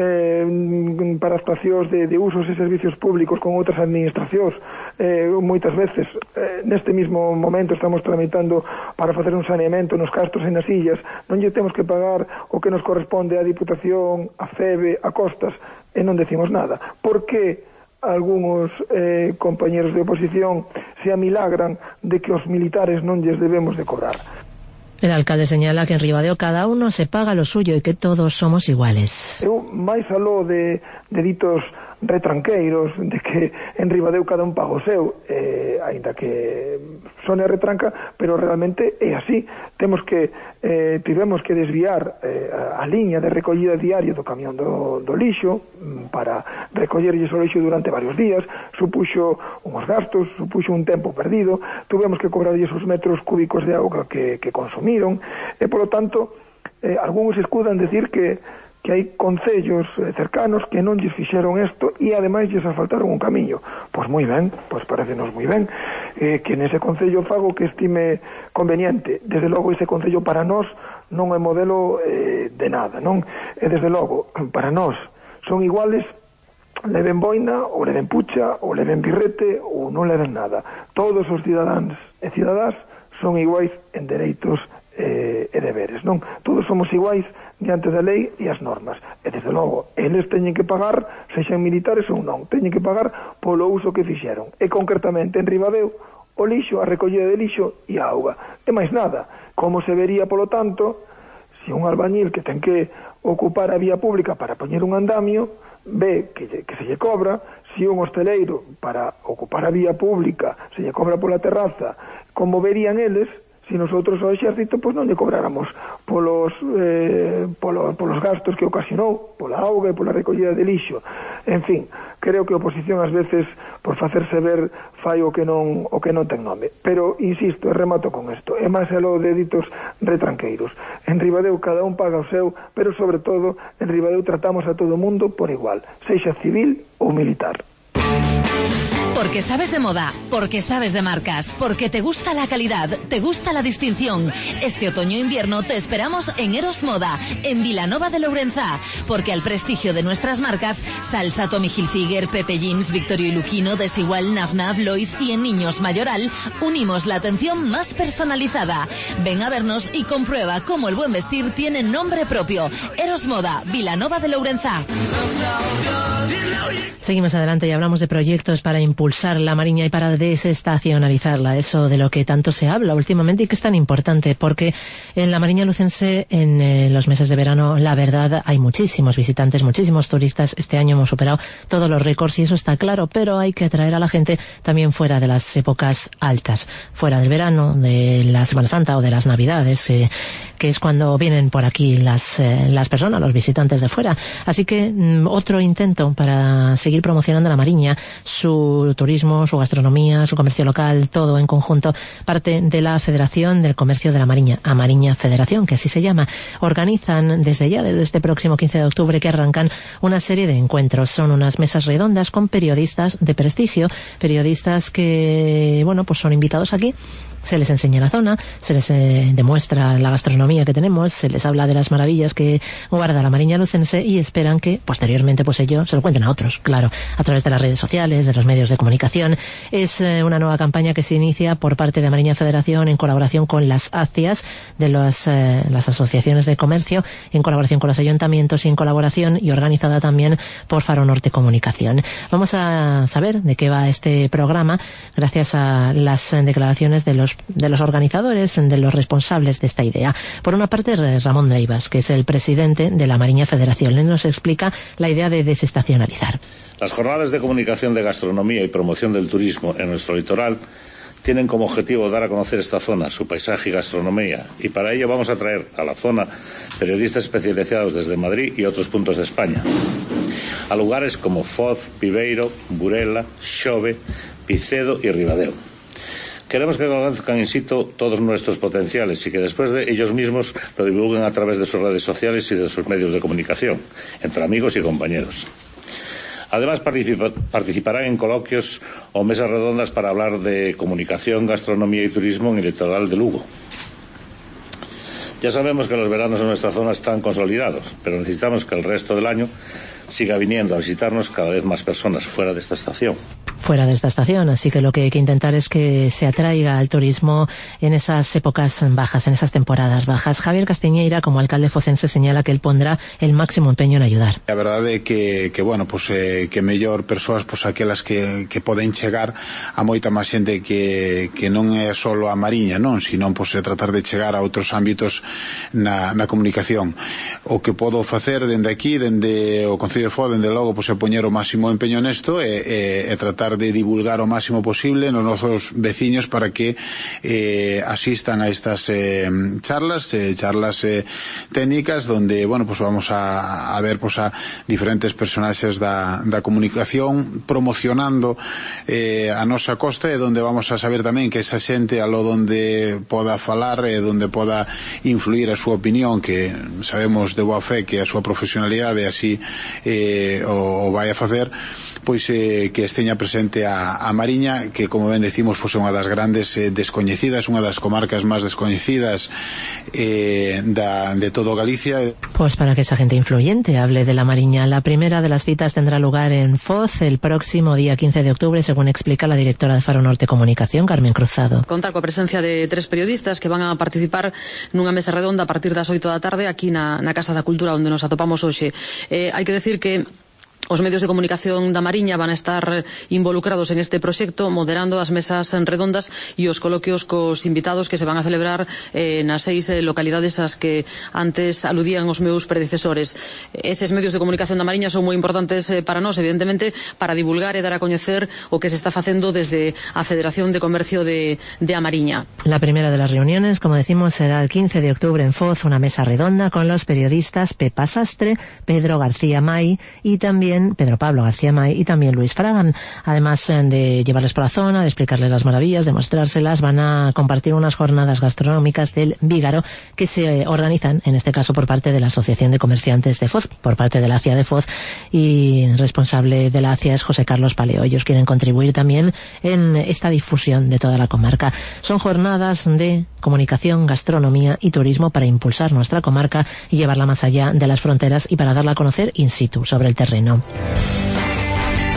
para actuacións de usos e servicios públicos con outras administracións, moitas veces neste mismo momento estamos tramitando para facer un saneamento nos castros e nas illas, non lle temos que pagar o que nos corresponde á Diputación, a FEBE, a Costas, e non decimos nada. Por que algúns compañeros de oposición se amilagran de que os militares non lles debemos de cobrar? El alcalde señala que en Ribadeo cada uno se paga lo suyo e que todos somos iguales. Eu máis aló de ditos retranqueiros, de que en Ribadeo cada un paga o seu, aínda que sone retranca, pero realmente é así. Tivemos que desviar a liña de recollida diaria do camión do lixo para recollerlles o lixo durante varios días, supuxo uns gastos, supuxo un tempo perdido, tuvemos que cobrarlles os metros cúbicos de auga que consumiron, e polo tanto algúns escudan decir que hai concellos cercanos que non lles fixeron isto e ademais lles asfaltaron un camiño. Pois moi ben, pois parecenos moi ben que nese concello fago que estime conveniente. Desde logo ese concello para nós non é modelo de nada, non? E desde logo para nós son iguales, leven boina ou leven pucha ou leven birrete ou non leven nada. Todos os cidadáns e cidadás son iguais en dereitos e deberes, non? Todos somos iguais diante da lei e as normas, e desde logo eles teñen que pagar, sexan militares ou non, teñen que pagar polo uso que fixeron, e concretamente en Ribadeo o lixo, a recollida de lixo e a auga, e máis nada. Como se vería, polo tanto, se un albañil que ten que ocupar a vía pública para poñer un andamio ve que se lle cobra, se un hosteleiro para ocupar a vía pública se lle cobra pola terraza, como verían eles se nosotros ao exército pois non lle cobráramos polos gastos que ocasionou, pola auga e pola recollida de lixo. En fin, creo que a oposición ás veces por facerse ver fai o que non ten nome. Pero, insisto, e remato con isto, é máis aló de ditos retranqueiros. En Ribadeo cada un paga o seu, pero sobre todo en Ribadeo tratamos a todo mundo por igual, sexa civil ou militar. Porque sabes de moda, porque sabes de marcas, porque te gusta la calidad, te gusta la distinción. Este otoño-invierno te esperamos en Eros Moda, en Vilanova de Lourenzá, porque al prestigio de nuestras marcas, Salsa, Tommy Hilfiger, Pepe Jeans, Victorio y Luquino, Desigual, Naf, Lois y en Niños Mayoral, unimos la atención más personalizada. Ven a vernos y comprueba cómo el buen vestir tiene nombre propio. Eros Moda, Vilanova de Lourenzá. Seguimos adelante y hablamos de proyectos para impulsar impulsar la Mariña y para desestacionalizarla, eso de lo que tanto se habla últimamente y que es tan importante, porque en la Mariña lucense, en los meses de verano, la verdad, hay muchísimos visitantes, muchísimos turistas. Este año hemos superado todos los récords y eso está claro, pero hay que atraer a la gente también fuera de las épocas altas, fuera del verano, de la Semana Santa o de las Navidades, que es cuando vienen por aquí las personas, los visitantes de fuera. Así que otro intento para seguir promocionando la Mariña, su turismo, su gastronomía, su comercio local, todo en conjunto, parte de la Federación del Comercio de la Mariña, Amariña Federación, que así se llama. Organizan desde este próximo 15 de octubre que arrancan una serie de encuentros. Son unas mesas redondas con periodistas de prestigio, periodistas que, bueno, pues son invitados aquí. Se les enseña la zona, se les demuestra la gastronomía que tenemos, se les habla de las maravillas que guarda la Mariña lucense y esperan que posteriormente pues ellos se lo cuenten a otros, claro, a través de las redes sociales, de los medios de comunicación. Es una nueva campaña que se inicia por parte de Amariña Federación en colaboración con las ACIAs de las asociaciones de comercio, en colaboración con los ayuntamientos y en colaboración y organizada también por Faro Norte Comunicación. Vamos a saber de qué va este programa gracias a las declaraciones de los organizadores, de los responsables de esta idea. Por una parte, Ramón Dreivas, que es el presidente de la Amariña Federación. Él nos explica la idea de desestacionalizar. Las jornadas de comunicación de gastronomía y promoción del turismo en nuestro litoral tienen como objetivo dar a conocer esta zona, su paisaje y gastronomía, y para ello vamos a traer a la zona periodistas especializados desde Madrid y otros puntos de España, a lugares como Foz, Viveiro, Burela, Xove, Picedo y Ribadeo. Queremos que conozcan in situ todos nuestros potenciales y que después de ellos mismos lo divulguen a través de sus redes sociales y de sus medios de comunicación, entre amigos y compañeros. Además, participarán en coloquios o mesas redondas para hablar de comunicación, gastronomía y turismo en el litoral de Lugo. Ya sabemos que los veranos en nuestra zona están consolidados, pero necesitamos que el resto del año siga viniendo a visitarnos cada vez más personas fuera de esta estación. Fuera de esta estación, así que lo que hay que intentar es que se atraiga al turismo en esas épocas bajas, en esas temporadas bajas. Javier Castiñeira, como alcalde focense, señala que él pondrá el máximo empeño en ayudar. A verdade é que bueno, pues, que mellor persoas, pues, aquelas que poden chegar a moita máis xente que non é solo a Mariña, non, sino pues, tratar de chegar a outros ámbitos na comunicación. O que podo facer dende aquí, dende o Concello de Foz, dende logo, pues, é poñer o máximo empeño nesto e tratar de divulgar o máximo posible nos nosos veciños para que asistan a estas charlas técnicas donde, bueno, pues vamos a ver pues a diferentes personaxes da comunicación promocionando a nosa costa e donde vamos a saber tamén que esa xente aló donde poda falar e donde poda influir a súa opinión, que sabemos de boa fe que a súa profesionalidade así o vai a facer, pois que esteña presente a Mariña, que como ben decimos pois é unha das grandes descoñecidas, unha das comarcas máis descoñecidas de todo Galicia. Pues para que esa gente influyente hable de la Mariña. La primera de las citas tendrá lugar en Foz el próximo día 15 de octubre, según explica la directora de Faro Norte Comunicación, Carmen Cruzado. Contar coa presencia de 3 periodistas que van a participar nunha mesa redonda a partir das 8 da tarde aquí na Casa da Cultura onde nos atopamos hoxe. Hai que decir que os medios de comunicación da Mariña van a estar involucrados en este proxecto, moderando as mesas redondas e os coloquios cos invitados que se van a celebrar nas 6 localidades ás que antes aludían os meus predecesores. Eses medios de comunicación da Mariña son moi importantes para nós, evidentemente, para divulgar e dar a coñecer o que se está facendo desde a Federación de Comercio de A Mariña. La primera de las reuniones, como decimos, será el 15 de octubre en Foz, una mesa redonda con los periodistas Pepa Sastre, Pedro García May y también Pedro Pablo García May y también Luis Fragan. Además de llevarles por la zona, de explicarles las maravillas, de mostrárselas, van a compartir unas jornadas gastronómicas del Vígaro que se organizan, en este caso por parte de la Asociación de Comerciantes de Foz, por parte de la ACIA de Foz, y el responsable de la ACIA es José Carlos Paleo. Ellos quieren contribuir también en esta difusión de toda la comarca. Son jornadas de comunicación, gastronomía y turismo para impulsar nuestra comarca y llevarla más allá de las fronteras y para darla a conocer in situ, sobre el terreno.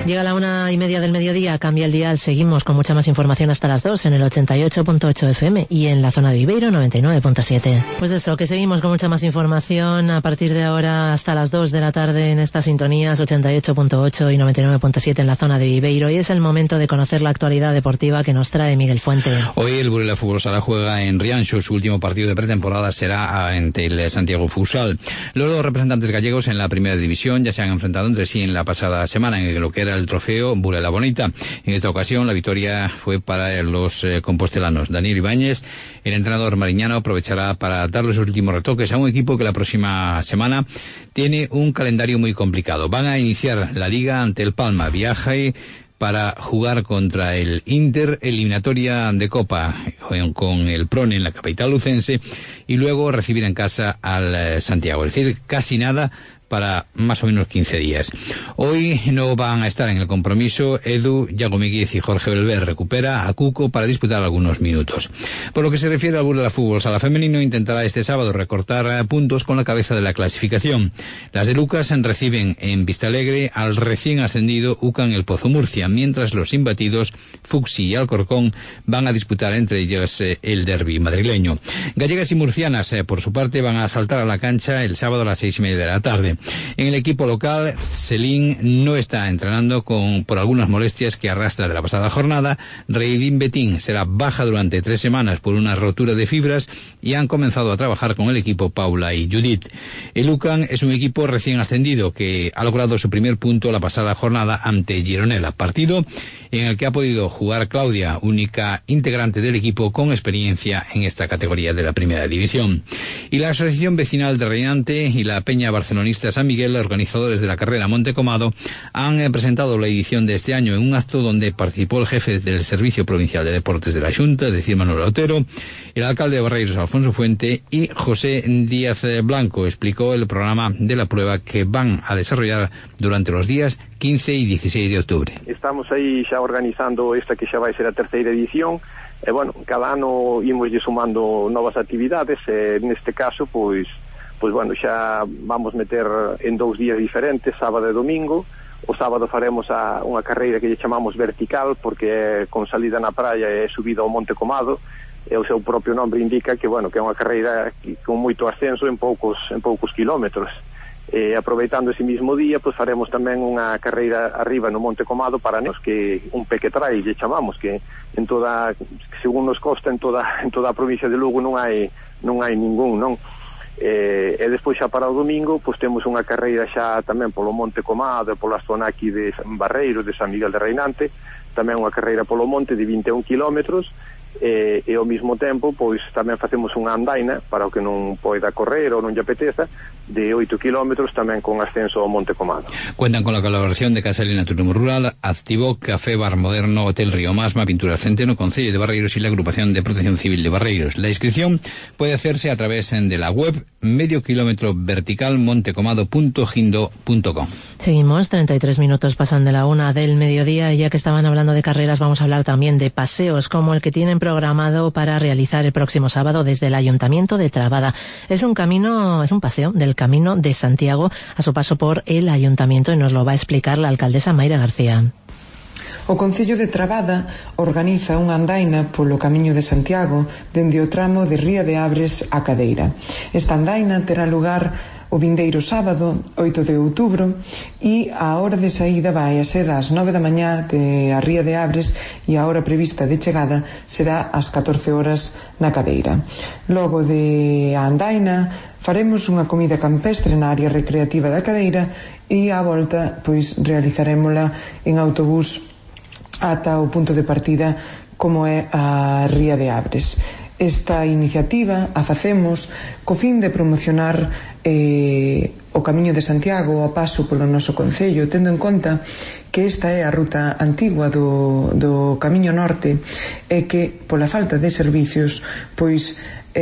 Llega la 1:30 del mediodía, cambia el dial, seguimos con mucha más información hasta las 2 en el 88.8 FM y en la zona de Viveiro 99.7. Pues eso, que seguimos con mucha más información a partir de ahora hasta las 2 de la tarde en estas sintonías 88.8 y 99.7 en la zona de Viveiro, y es el momento de conocer la actualidad deportiva que nos trae Miguel Fuente. Hoy el Burela Fútbol Sala juega en Rianxo, su último partido de pretemporada será ante el Santiago Futsal. Los dos representantes gallegos en la primera división ya se han enfrentado entre sí en la pasada semana en lo que era el trofeo Burela Bonita. En esta ocasión la victoria fue para los compostelanos. Daniel Ibáñez, el entrenador mariñano, aprovechará para darle sus últimos retoques a un equipo que la próxima semana tiene un calendario muy complicado. Van a iniciar la liga ante el Palma, viaje para jugar contra el Inter, eliminatoria de Copa con el Prone en la capital lucense, y luego recibir en casa al Santiago. Es decir, casi nada para más o menos 15 días. Hoy no van a estar en el compromiso Edu, Yago Míguez y Jorge Belver. Recupera a Cuco para disputar algunos minutos. Por lo que se refiere al Burela Fútbol Sala femenino, intentará este sábado recortar puntos con la cabeza de la clasificación. Las de Lucas reciben en Vistalegre al recién ascendido UCAN El Pozo Murcia, mientras los imbatidos Fuxi y Alcorcón van a disputar entre ellos el derbi madrileño. Gallegas y murcianas, por su parte, van a saltar a la cancha el sábado a las 6:30 de la tarde. En el equipo local, Celín no está entrenando por algunas molestias que arrastra de la pasada jornada. Reidín Betín será baja durante 3 semanas por una rotura de fibras y han comenzado a trabajar con el equipo Paula y Judith. El UCAN es un equipo recién ascendido que ha logrado su primer punto la pasada jornada ante Gironella, partido en el que ha podido jugar Claudia, única integrante del equipo con experiencia en esta categoría de la primera división. Y la Asociación Vecinal de Reinante y la Peña Barcelonista San Miguel, organizadores de la carrera Monte Comado, han presentado la edición de este año en un acto donde participó el jefe del Servicio Provincial de Deportes de la Xunta, es decir, Manuel Otero, el alcalde de Barreiros, Alfonso Fuente, y José Díaz Blanco explicó el programa de la prueba que van a desarrollar durante los días 15 y 16 de octubre. Estamos aí xa organizando esta que xa vai ser a terceira edición, e bueno, cada ano imos sumando novas actividades, e neste caso, pois bueno, xa vamos meter en 2 días diferentes, sábado e domingo. O sábado faremos unha carreira que lle chamamos vertical, porque con salida na praia e subida ao Monte Comado, e o seu propio nombre indica que, bueno, que é unha carreira con moito ascenso en poucos kilómetros. Aproveitando ese mismo día, pues faremos tamén unha carreira arriba no Monte Comado para nós, que un pequetrail lle chamamos, que en toda, según nos consta, en toda a provincia de Lugo non hai ningún, non? E despois xa para o domingo pois temos unha carreira xa tamén polo Monte Comado e pola zona aquí de Barreiros, de San Miguel de Reinante, tamén unha carreira polo monte de 21 kilómetros, e ao mesmo tempo pois tamén facemos unha andaina para o que non poida correr ou non lle apeteza, de 8 kilómetros tamén con ascenso ao Monte Comado. Cuentan con la colaboración de Casa Elena Turismo Rural, Activo, Café Bar Moderno, Hotel Río Masma, Pinturas Centeno, Concello de Barreiros y la Agrupación de Protección Civil de Barreiros. La inscripción puede hacerse a través de la web medio kilómetro vertical montecomado.gindo.com. Seguimos, 33 minutos pasan de la 1 del mediodía, y ya que estaban hablando de carreras, vamos a hablar también de paseos, como el que tienen programado para realizar el próximo sábado desde el Ayuntamiento de Trabada. Es un paseo del Camino de Santiago a su paso por el Ayuntamiento, y nos lo va a explicar la alcaldesa Mayra García. O Concello de Trabada organiza unha andaina polo Camiño de Santiago dende o tramo de Ría de Abres a Cadeira. Esta andaina terá lugar o vindeiro sábado, 8 de outubro, e a hora de saída vai a ser ás 9 da mañá de a Ría de Abres, e a hora prevista de chegada será ás 14 horas na Cadeira. Logo de a andaina faremos unha comida campestre na área recreativa da Cadeira, e a volta pois realizarémola en autobús ata o punto de partida como é a Ría de Abres. Esta iniciativa a facemos co fin de promocionar o Camiño de Santiago a paso polo noso concello, tendo en conta que esta é a ruta antigua do Camiño Norte, e que pola falta de servicios pois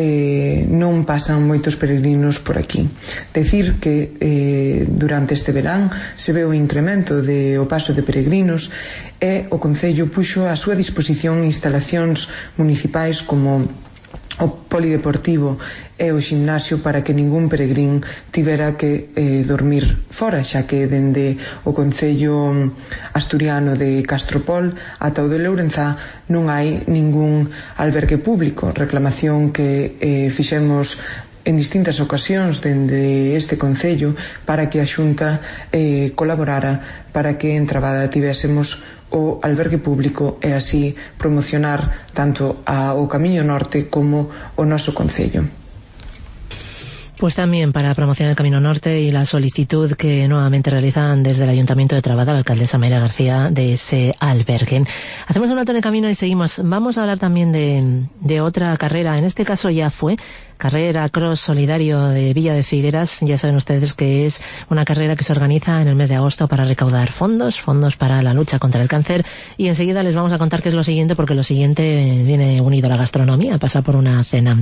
non pasan moitos peregrinos por aquí. Decir que durante este verán se ve o incremento do paso de peregrinos, e o Concello puxo a súa disposición instalacións municipais como o polideportivo e o ximnasio para que ningún peregrín tivera que dormir fora, xa que dende o concello asturiano de Castropol ata o de Lourenzá non hai ningún albergue público, reclamación que fixemos en distintas ocasións dende este concello para que a Xunta colaborara para que en Trabada tivésemos o albergue público e así promocionar tanto o Camiño Norte como o noso concello. Pues también para promocionar el Camino Norte y la solicitud que nuevamente realizan desde el Ayuntamiento de Trabada la alcaldesa Mayra García de ese albergue. Hacemos un alto en el camino y seguimos. Vamos a hablar también de otra carrera. En este caso ya fue carrera Cross Solidario de Villa de Figueras. Ya saben ustedes que es una carrera que se organiza en el mes de agosto para recaudar fondos para la lucha contra el cáncer. Y enseguida les vamos a contar qué es lo siguiente, porque lo siguiente viene unido a la gastronomía, pasa por una cena.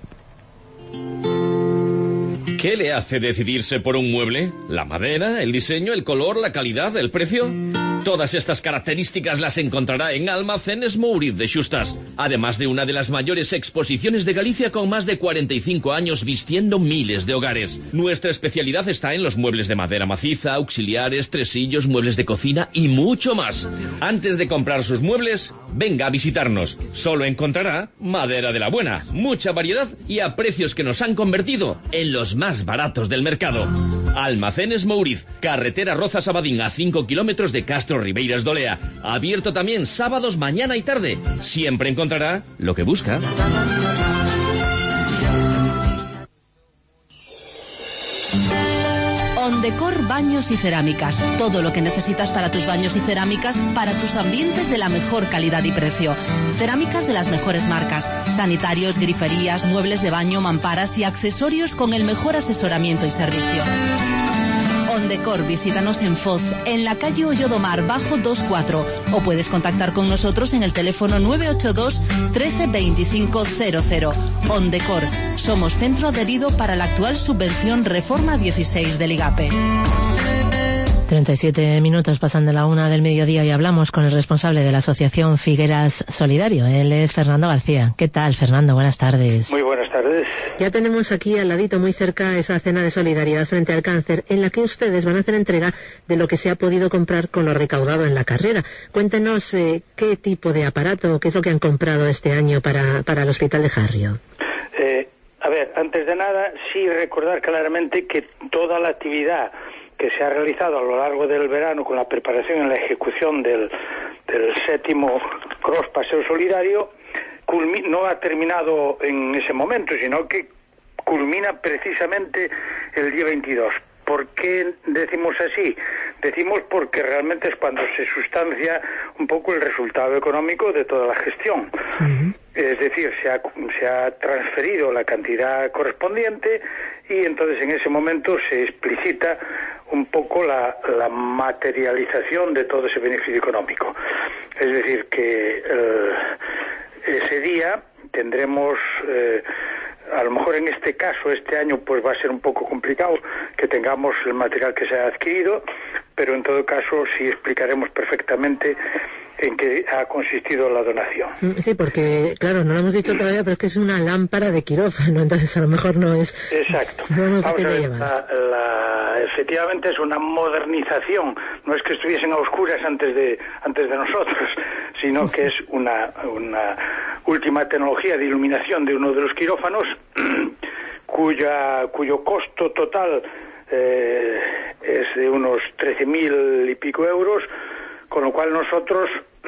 ¿Qué le hace decidirse por un mueble? ¿La madera, el diseño, el color, la calidad, el precio? Todas estas características las encontrará en Almacenes Mouriz de Xustas, además de una de las mayores exposiciones de Galicia con más de 45 años vistiendo miles de hogares. Nuestra especialidad está en los muebles de madera maciza, auxiliares, tresillos, muebles de cocina y mucho más. Antes de comprar sus muebles, venga a visitarnos. Solo encontrará madera de la buena, mucha variedad y a precios que nos han convertido en los más baratos del mercado. Almacenes Mouriz, carretera Rozas-Abadín a 5 kilómetros de Castro Ribeiras de Olea. Abierto también sábados mañana y tarde. Siempre encontrará lo que busca. Ondecor Baños y Cerámicas. Todo lo que necesitas para tus baños y cerámicas, para tus ambientes de la mejor calidad y precio. Cerámicas de las mejores marcas, sanitarios, griferías, muebles de baño, mamparas y accesorios con el mejor asesoramiento y servicio. Ondecor, visítanos en Foz, en la calle Ollodomar, bajo 24, o puedes contactar con nosotros en el teléfono 982 13 25 00. Ondecor, somos centro adherido para la actual subvención Reforma 16 del IGAPE. 37 minutos pasan de la 1 del mediodía y hablamos con el responsable de la asociación Figueras Solidario. Él es Fernando García. ¿Qué tal, Fernando? Buenas tardes. Muy buenas tardes. Ya tenemos aquí al ladito, muy cerca, esa cena de solidaridad frente al cáncer, en la que ustedes van a hacer entrega de lo que se ha podido comprar con lo recaudado en la carrera. Cuéntenos qué tipo de aparato, qué es lo que han comprado este año para el Hospital de Jarrio. A ver, antes de nada, sí recordar claramente que toda la actividad que se ha realizado a lo largo del verano con la preparación y la ejecución del 7º Cross Paseo Solidario no ha terminado en ese momento, sino que culmina precisamente el día 22. ¿Por qué decimos así? Decimos porque realmente es cuando se sustancia un poco el resultado económico de toda la gestión. Uh-huh. Es decir, se ha transferido la cantidad correspondiente y entonces en ese momento se explicita un poco la materialización de todo ese beneficio económico. Es decir, que ese día tendremos... a lo mejor en este caso, este año, pues va a ser un poco complicado que tengamos el material que se ha adquirido, pero en todo caso sí explicaremos perfectamente en qué ha consistido la donación. Sí, porque, claro, no lo hemos dicho todavía, pero es que es una lámpara de quirófano, entonces a lo mejor no es... Exacto. No es fácil de llevar. Efectivamente es una modernización, no es que estuviesen a oscuras antes de nosotros, sino que es una última tecnología de iluminación de uno de los quirófanos cuyo costo total es de unos 13.000 y pico euros, con lo cual nosotros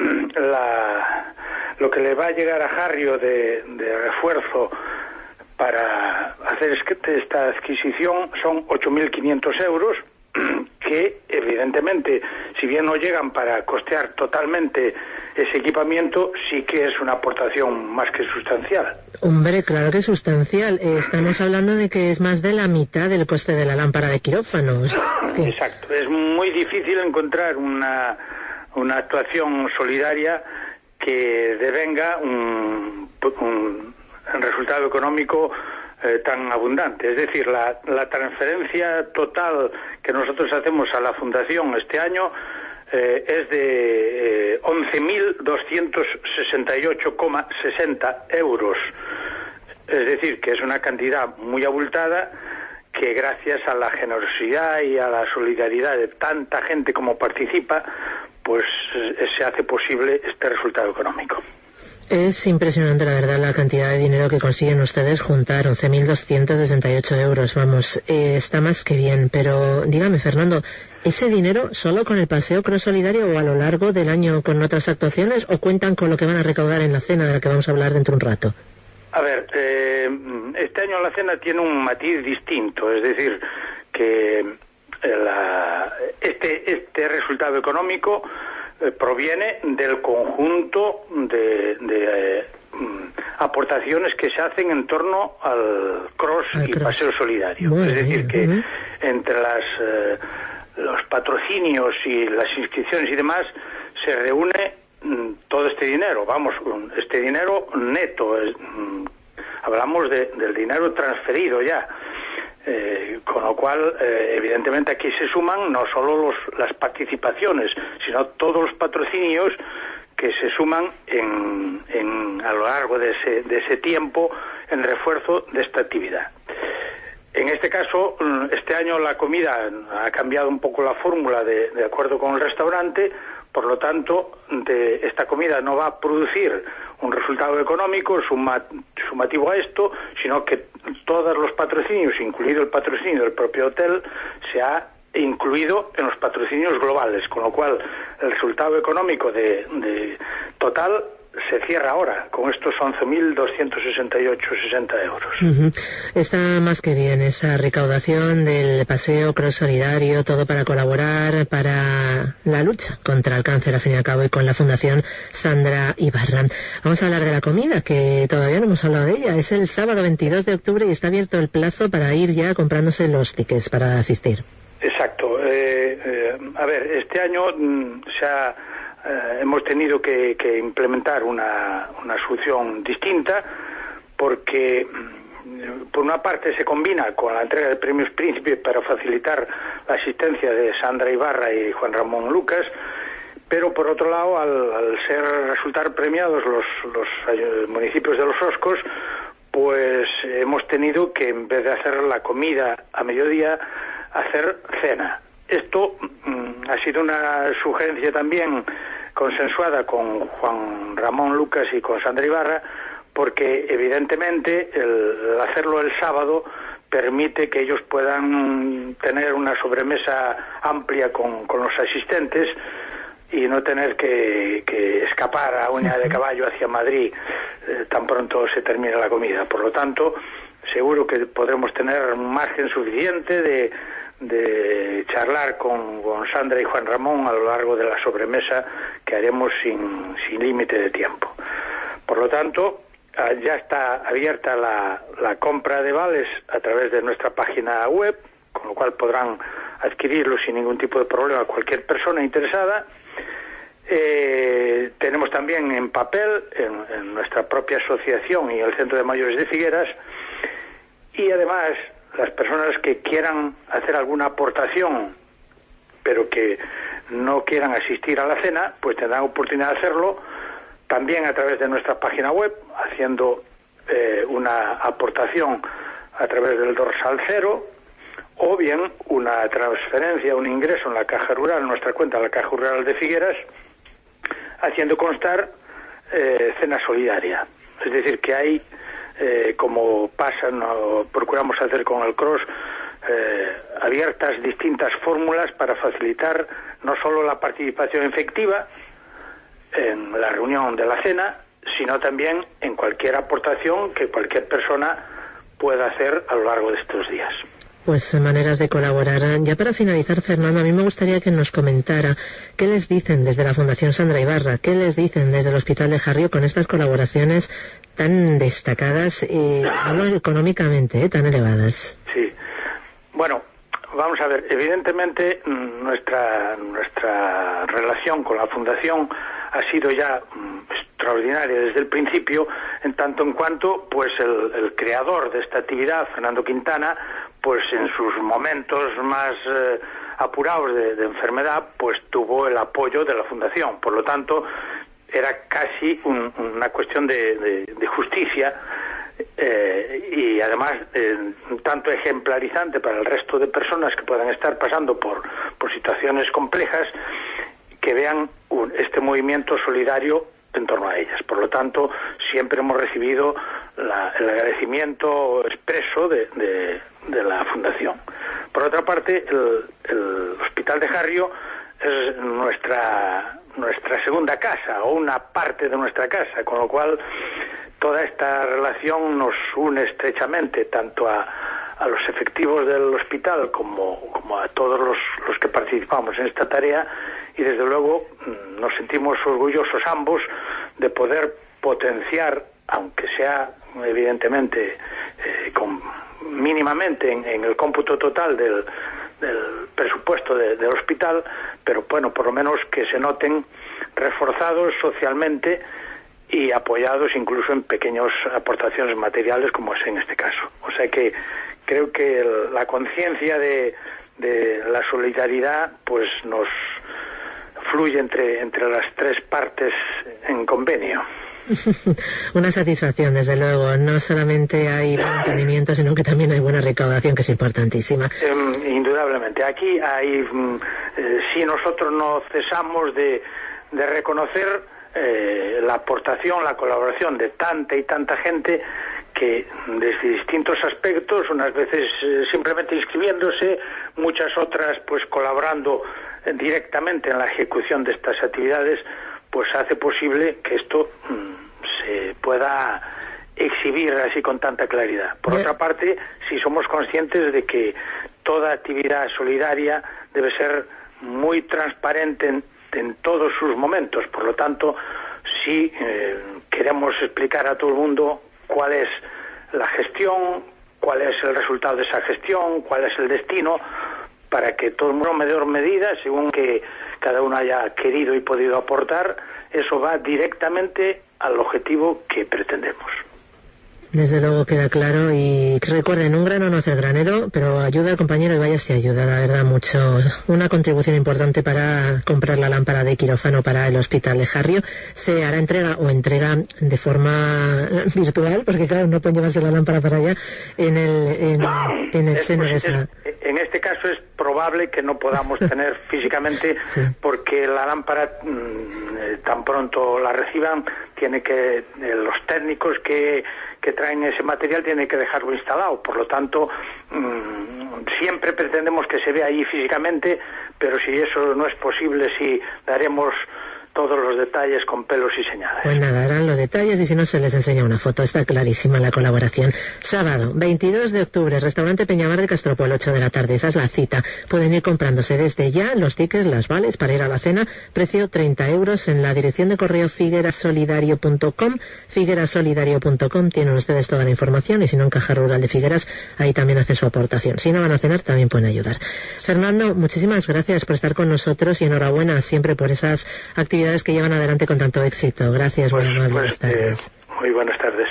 lo que le va a llegar a Jarrio de refuerzo para hacer esta adquisición son 8.500 euros, que evidentemente, si bien no llegan para costear totalmente ese equipamiento, sí que es una aportación más que sustancial. Hombre, claro que es sustancial. Estamos hablando de que es más de la mitad del coste de la lámpara de quirófanos. Exacto. Es muy difícil encontrar una actuación solidaria que devenga un resultado económico tan abundante. Es decir, la transferencia total que nosotros hacemos a la Fundación este año es de 11.268,60 euros. Es decir, que es una cantidad muy abultada que gracias a la generosidad y a la solidaridad de tanta gente como participa, pues se hace posible este resultado económico. Es impresionante, la verdad, la cantidad de dinero que consiguen ustedes juntar, 11.268 euros, vamos, está más que bien. Pero dígame, Fernando, ¿ese dinero solo con el paseo Cross Solidario o a lo largo del año con otras actuaciones, o cuentan con lo que van a recaudar en la cena de la que vamos a hablar dentro de un rato? A ver, este año la cena tiene un matiz distinto, es decir, que este resultado económico proviene del conjunto de aportaciones que se hacen en torno al cross y paseo solidario. Muy es decir, que entre los patrocinios y las inscripciones y demás se reúne todo este dinero, vamos, este dinero neto, hablamos del dinero transferido ya. Con lo cual, evidentemente aquí se suman no solo las participaciones, sino todos los patrocinios que se suman a lo largo de ese tiempo en refuerzo de esta actividad. En este caso, este año la comida ha cambiado un poco la fórmula de acuerdo con el restaurante, por lo tanto, esta comida no va a producir un resultado económico sumativo a esto, sino que todos los patrocinios, incluido el patrocinio del propio hotel, se ha incluido en los patrocinios globales, con lo cual el resultado económico de total se cierra ahora con estos 11.268,60 euros. Está más que bien esa recaudación del paseo Cross Solidario, todo para colaborar para la lucha contra el cáncer, al fin y al cabo, y con la Fundación Sandra Ibarra. Vamos a hablar de la comida, que todavía no hemos hablado de ella. Es el sábado 22 de octubre y está abierto el plazo para ir ya comprándose los tickets para asistir. Exacto. A ver, este año hemos tenido que implementar una solución distinta, porque por una parte se combina con la entrega de premios Príncipe para facilitar la asistencia de Sandra Ibarra y Juan Ramón Lucas, pero por otro lado, al resultar premiados los municipios de Los Oscos, pues hemos tenido que, en vez de hacer la comida a mediodía, hacer cena. Esto ha sido una sugerencia también consensuada con Juan Ramón Lucas y con Sandra Ibarra, porque evidentemente el hacerlo el sábado permite que ellos puedan tener una sobremesa amplia con los asistentes y no tener que escapar a uña de caballo hacia Madrid tan pronto se termine la comida. Por lo tanto, seguro que podremos tener un margen suficiente de charlar con Sandra y Juan Ramón a lo largo de la sobremesa que haremos sin límite de tiempo. Por lo tanto, ya está abierta la compra de vales a través de nuestra página web, con lo cual podrán adquirirlo sin ningún tipo de problema cualquier persona interesada. Tenemos también en papel en nuestra propia asociación y el Centro de Mayores de Figueras, y además las personas que quieran hacer alguna aportación pero que no quieran asistir a la cena, pues tendrán oportunidad de hacerlo también a través de nuestra página web, haciendo una aportación a través del dorsal 0, o bien una transferencia, un ingreso en la Caja Rural, en nuestra cuenta, la Caja Rural de Figueras, haciendo constar cena solidaria. Es decir, que hay, como procuramos hacer con el Cross, abiertas distintas fórmulas para facilitar no solo la participación efectiva en la reunión de la cena, sino también en cualquier aportación que cualquier persona pueda hacer a lo largo de estos días. Pues maneras de colaborar. Ya para finalizar, Fernando, a mí me gustaría que nos comentara qué les dicen desde la Fundación Sandra Ibarra, qué les dicen desde el Hospital de Jarrio con estas colaboraciones tan destacadas, hablo económicamente, tan elevadas. Sí. Bueno, vamos a ver, evidentemente nuestra relación con la Fundación ha sido ya extraordinaria desde el principio, en tanto en cuanto pues el creador de esta actividad, Fernando Quintana, pues en sus momentos más apurados de enfermedad, pues tuvo el apoyo de la Fundación. Por lo tanto, era casi una cuestión de justicia y además tanto ejemplarizante para el resto de personas que puedan estar pasando por situaciones complejas, que vean este movimiento solidario en torno a ellas. Por lo tanto, siempre hemos recibido el agradecimiento expreso de la Fundación. Por otra parte, el Hospital de Jarrio es nuestra segunda casa, o una parte de nuestra casa, con lo cual toda esta relación nos une estrechamente, tanto a los efectivos del hospital como a todos los que participamos en esta tarea, y desde luego nos sentimos orgullosos ambos de poder potenciar, aunque sea evidentemente mínimamente en el cómputo total del presupuesto del hospital, pero bueno, por lo menos que se noten reforzados socialmente y apoyados incluso en pequeñas aportaciones materiales, como es en este caso. O sea que creo que la conciencia de la solidaridad pues nos fluye entre las tres partes en convenio. Una satisfacción, desde luego. No solamente hay buen entendimiento, sino que también hay buena recaudación, que es importantísima. Indudablemente. Aquí hay, si nosotros no cesamos de reconocer la aportación, la colaboración de tanta y tanta gente que desde distintos aspectos, unas veces simplemente inscribiéndose, muchas otras pues colaborando directamente en la ejecución de estas actividades, pues hace posible que esto se pueda exhibir así con tanta claridad. Por otra parte, si somos conscientes de que toda actividad solidaria debe ser muy transparente en todos sus momentos, por lo tanto, si queremos explicar a todo el mundo cuál es la gestión, cuál es el resultado de esa gestión, cuál es el destino, para que todo el mundo, en mayor medida, según que cada uno haya querido y podido aportar, eso va directamente al objetivo que pretendemos. Desde luego queda claro, y recuerden, un grano no hace el granero, pero ayuda al compañero y vaya si ayuda, la verdad, mucho. Una contribución importante para comprar la lámpara de quirófano para el Hospital de Jarrio. Se hará entrega de forma virtual, porque claro, no pueden llevarse la lámpara para allá, en el seno de esa... En este caso es probable que no podamos tener físicamente, sí, porque la lámpara, tan pronto la reciban, los técnicos que traen ese material tienen que dejarlo instalado. Por lo tanto, siempre pretendemos que se vea ahí físicamente, pero si eso no es posible, sí daremos todos los detalles con pelos y señales. Pues nada, harán los detalles y si no se les enseña una foto. Está clarísima la colaboración. Sábado, 22 de octubre, restaurante Peñamar de Castropol, 8 de la tarde. Esa es la cita. Pueden ir comprándose desde ya los tickets, las vales para ir a la cena. Precio 30 euros en la dirección de correo figuerasolidario.com. Figuerasolidario.com. Tienen ustedes toda la información, y si no, en Caja Rural de Figueras, ahí también hacen su aportación. Si no van a cenar, también pueden ayudar. Fernando, muchísimas gracias por estar con nosotros y enhorabuena siempre por esas actividades que llevan adelante con tanto éxito. Gracias, muy amable. Buenas tardes. Muy buenas tardes.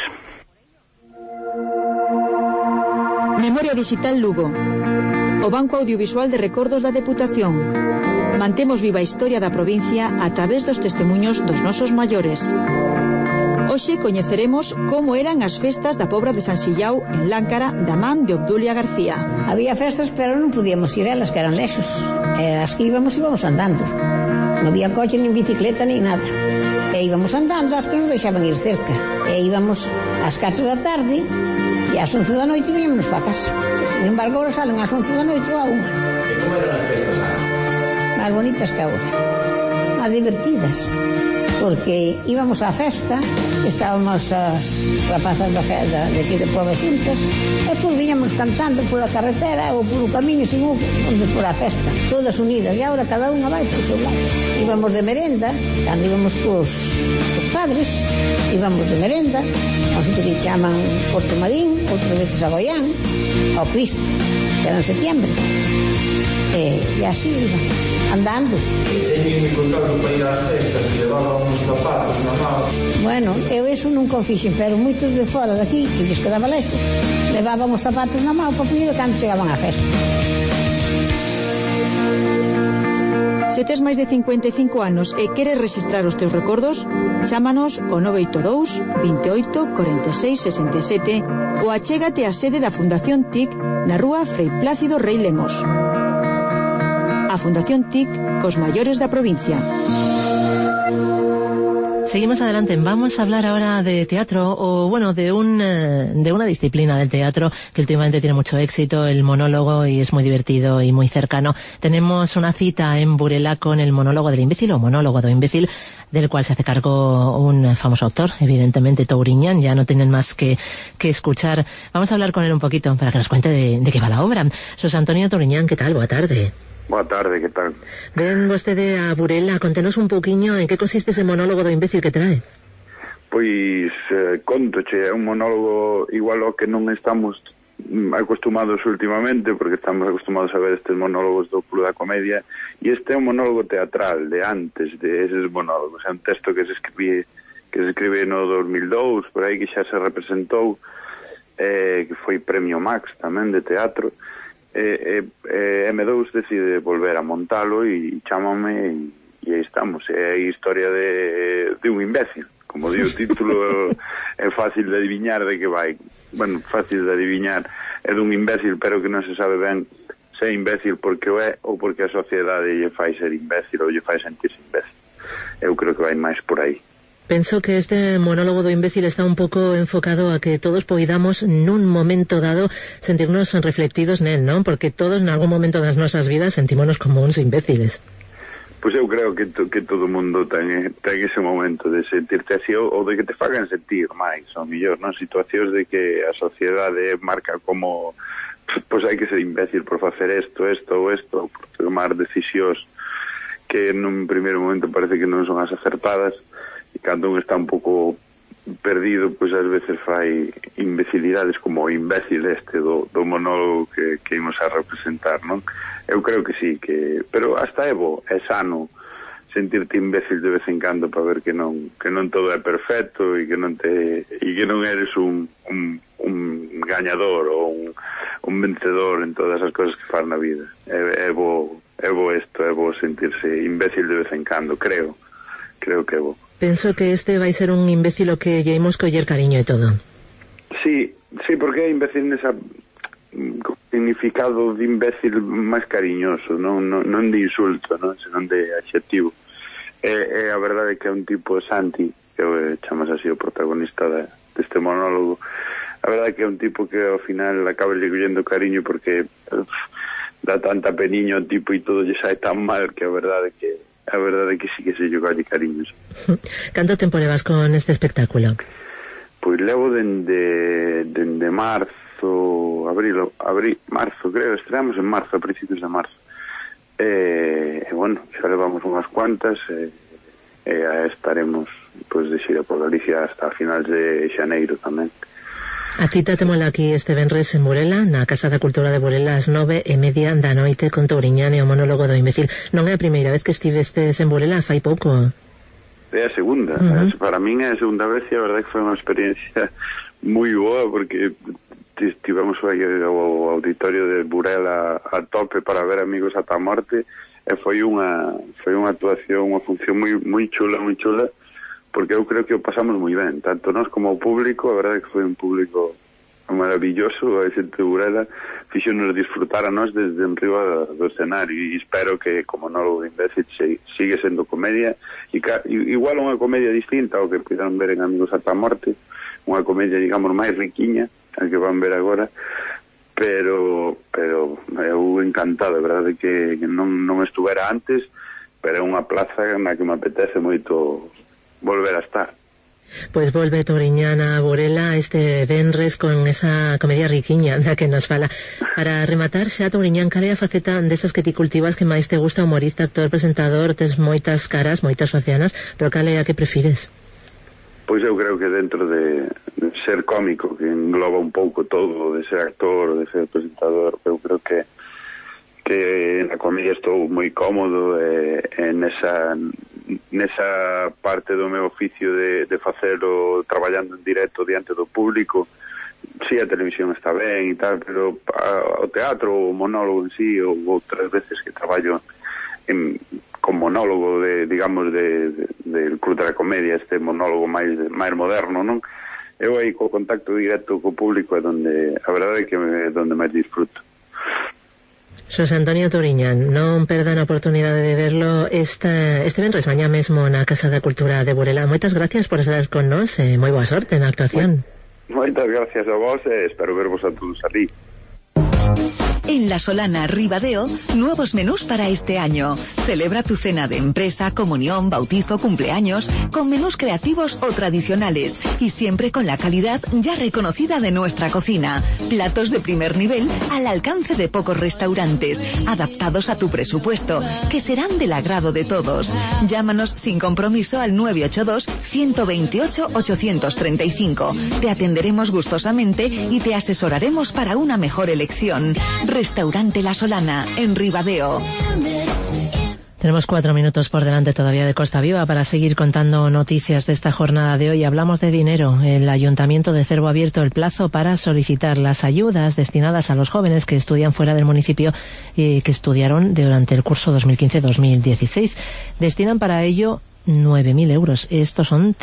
Memoria Digital Lugo, o Banco Audiovisual de Recordos da Deputación. Mantemos viva a historia da provincia a través dos testemuños dos nosos maiores. Hoxe coñeceremos como eran as festas da Pobra de San Sillau en Láncara, da man de Obdulia García. Había festas, pero non podíamos ir a elas, que eran lexos. As que íbamos andando. Non había coche, nin bicicleta, nin nada. E íbamos andando, as que nos deixaban ir cerca. E íbamos ás 4 da tarde e ás 11 da noite viñamos para casa. Sin embargo, ahora salen ás 11 da noite ou a 1. E como eran as festas? Máis bonitas que agora. Máis divertidas. Porque íbamos á festa, estábamos as rapazas de aquí de Pobra xuntas, e pois viñamos cantando pola carretera ou polo camiño sin onde por a festa, todas unidas, e agora cada unha vai por seu lado. Íbamos de merenda, cando íbamos cos padres, íbamos de merenda, ao sitio que chaman Porto Marín, outras veces a Goián, ao Cristo, que era en setiembre, e así íbamos, andando. Teñen que contar para ir ás festas, que levaban uns zapatos na mão. Bueno, eu eso nunca o fixen, pero moitos de fora daqui, que lles quedaba lexo, levaban os zapatos na mão para poñer cando chegaban á festa. Se tes máis de 55 anos e queres registrar os teus recordos, chámanos ao 982 28 46 67 ou achégate á sede da Fundación TIC na rúa Frei Plácido Rei Lemos. A Fundación TIC cos maiores da provincia. Seguimos adelante. Vamos a hablar ahora de teatro, o bueno, de una disciplina del teatro que últimamente tiene mucho éxito, el monólogo, y es muy divertido y muy cercano. Tenemos una cita en Burela con el monólogo del imbécil, o monólogo do imbécil, del cual se hace cargo un famoso autor, evidentemente Touriñán. Ya no tienen más que escuchar. Vamos a hablar con él un poquito para que nos cuente de qué va la obra. José Antonio Touriñán, ¿qué tal? Boa tarde. Boa tarde, que tal? Ven vostede a Burela, contenos un pouquiño en que consiste ese monólogo do imbécil que trae. Pois, contoche, é un monólogo igual ao que non estamos acostumados últimamente, porque estamos acostumados a ver estes monólogos do Club da Comedia, e este é un monólogo teatral de antes de eses monólogos. É un texto que se escribe no 2002, por aí, que xa se representou, que foi Premio Max tamén de teatro. M2 decide volver a montalo e chámame e aí estamos. É a historia de un imbécil, como di o título. É fácil de adiviñar de que vai. Bueno, fácil de adiviñar, é dun imbécil, pero que non se sabe ben se é imbécil porque o é ou porque a sociedade lle fai ser imbécil ou lle fai sentirse imbécil. Eu creo que vai máis por aí. Penso que este monólogo do imbécil está un pouco enfocado a que todos poidamos nun momento dado sentirnos reflectidos nel, non? Porque todos en algún momento das nosas vidas sentímonos como uns imbéciles. Pois eu creo que todo mundo ten ese momento de sentirte así, ou de que te fagan sentir máis, ou mellor, non? Situacións de que a sociedade marca como pois hai que ser imbécil por facer isto ou isto, por tomar decisións que nun primeiro momento parece que non son as acertadas. E cando un está un pouco perdido, pois ás veces fai imbecilidades como o imbécil este do monólogo que imos a representar, non? Eu creo que sí, pero hasta é bo, é sano sentirte imbécil de vez en cando para ver que non todo é perfecto e que non eres un gañador ou un vencedor en todas as cousas que faz na vida. É bo isto, é bo sentirse imbécil de vez en cando, creo que é bo. Penso que este vai ser un imbécil o que lle imos coller cariño e todo. Sí, porque é imbécil nesa significado de imbécil máis cariñoso, non de insulto, non, senón de adxetivo. É a verdade que é un tipo Santi, que chamas así o protagonista deste monólogo. A verdade que é un tipo que ao final acaba lle collendo cariño porque dá tanta peniño ao tipo e todo lle sai tan mal que a verdade que sí que se lle colle cariños. Canto tempo levas con este espectáculo? Pois levo dende marzo, marzo, creo, estreamos en marzo, a principios de marzo. Bueno, xa levamos unhas cuantas e estaremos pois de xira por Galicia hasta finales de xaneiro tamén. A cita temola aquí este venres en Burela, na Casa da Cultura de Burela, ás 9:30 da noite, con Touriñán e o monólogo do imbécil. Non é a primeira vez que estivestes en Burela, fai pouco? É a segunda. Para min é a segunda vez e a verdade que foi unha experiencia moi boa, porque estivemos aí ao auditorio de Burela a tope para ver Amigos ata a morte, e foi unha actuación, unha función moi chula, porque eu creo que o pasamos moi ben, tanto nós como o público. A verdade que foi un público maravilloso, a xente de Burela fixonos disfrutar a nós desde enriba do escenario, e espero que, como monólogo de imbécil, sigue sendo comedia, igual unha comedia distinta ao que puidan ver en Amigos ata a morte, unha comedia, digamos, máis riquiña, a que van ver agora, pero eu encantado, a verdade que non estuvera antes, pero é unha plaza na que me apetece moito volver a estar. Pois volve Touriñán a Burela este venres con esa comedia riquiña da que nos fala. Para rematar, xa, Touriñán, cal é a faceta desas que ti cultivas que máis te gusta? Humorista, actor, presentador, tes moitas caras, moitas facianas, pero cal é a que prefires? Pois eu creo que dentro de ser cómico, que engloba un pouco todo, de ser actor, de ser presentador, eu creo que na comedia estou moi cómodo nesa parte do meu oficio de facelo traballando en directo diante do público. Si, a televisión está ben e tal, pero o teatro, o monólogo en sí, ou outras veces que traballo monólogo del Club de la Comedia, este monólogo máis moderno, non? Eu aí co contacto directo co público é donde a verdade é que é donde máis disfruto. Xosé Antonio Touriñán, non perdan a oportunidade de verlo este venres mañá mesmo na Casa da Cultura de Burela. Moitas gracias por estar con nós e moi boa sorte na actuación. Moitas gracias a vos e espero vervos a todos ali. En La Solana, Ribadeo, nuevos menús para este año. Celebra tu cena de empresa, comunión, bautizo, cumpleaños, con menús creativos o tradicionales y siempre con la calidad ya reconocida de nuestra cocina. Platos de primer nivel al alcance de pocos restaurantes, adaptados a tu presupuesto, que serán del agrado de todos. Llámanos sin compromiso al 982 128 835. Te atenderemos gustosamente y te asesoraremos para una mejor elección. Restaurante La Solana, en Ribadeo. Tenemos 4 minutos por delante todavía de Costa Viva para seguir contando noticias de esta jornada de hoy. Hablamos de dinero. El Ayuntamiento de Cervo ha abierto el plazo para solicitar las ayudas destinadas a los jóvenes que estudian fuera del municipio y que estudiaron durante el curso 2015-2016. Destinan para ello 9.000 euros. Estos son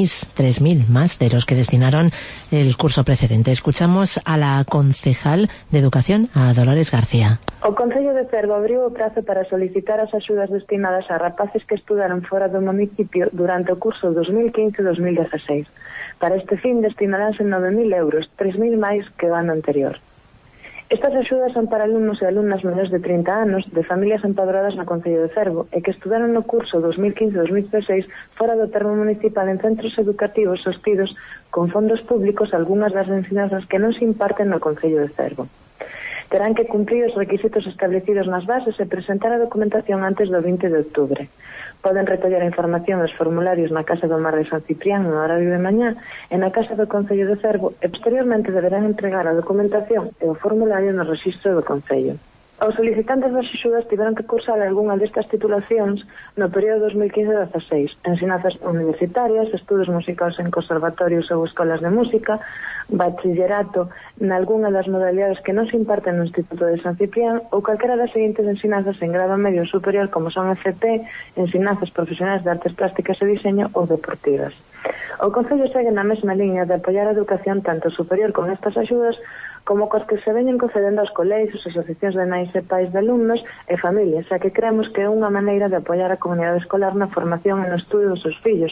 3.000 más de los que destinaron el curso precedente. Escuchamos a la concejal de Educación, a Dolores García. O Concello de Cervo abriu o prazo para solicitar as axudas destinadas a rapaces que estudaron fora do municipio durante o curso 2015-2016. Para este fin destinaránse 9.000 euros, 3.000 máis que o ano anterior. Estas axudas son para alumnos e alumnas menores de 30 anos de familias empadroadas no Concello de Cervo e que estudaron no curso 2015-2016 fora do termo municipal en centros educativos sostidos con fondos públicos algunhas das ensinanzas que non se imparten no Concello de Cervo. Terán que cumprir os requisitos establecidos nas bases e presentar a documentación antes do 20 de outubro. Poden recoller a información dos formularios na Casa do Mar de San Ciprián no horario de mañá e na Casa do Concello de Cervo e posteriormente deberán entregar a documentación e o formulario no rexistro do Concello. Os solicitantes das axudas tiveron que cursar algunha destas titulacións no período 2015-16, ensinanzas universitarias, estudos musicais en conservatorios ou escolas de música, bachillerato nalgunha das modalidades que non se imparten no Instituto de San Ciprián ou calquera das seguintes ensinanzas en grado medio superior como son FP, ensinanzas profesionais de artes plásticas e diseño ou deportivas. O Concello segue na mesma liña de apoiar a educación tanto superior con estas axudas como cos que se veñen concedendo aos colexios, asociacións de nais e pais de alumnos e familias, xa que creemos que é unha maneira de apoiar a comunidade escolar na formación e no estudo dos seus fillos,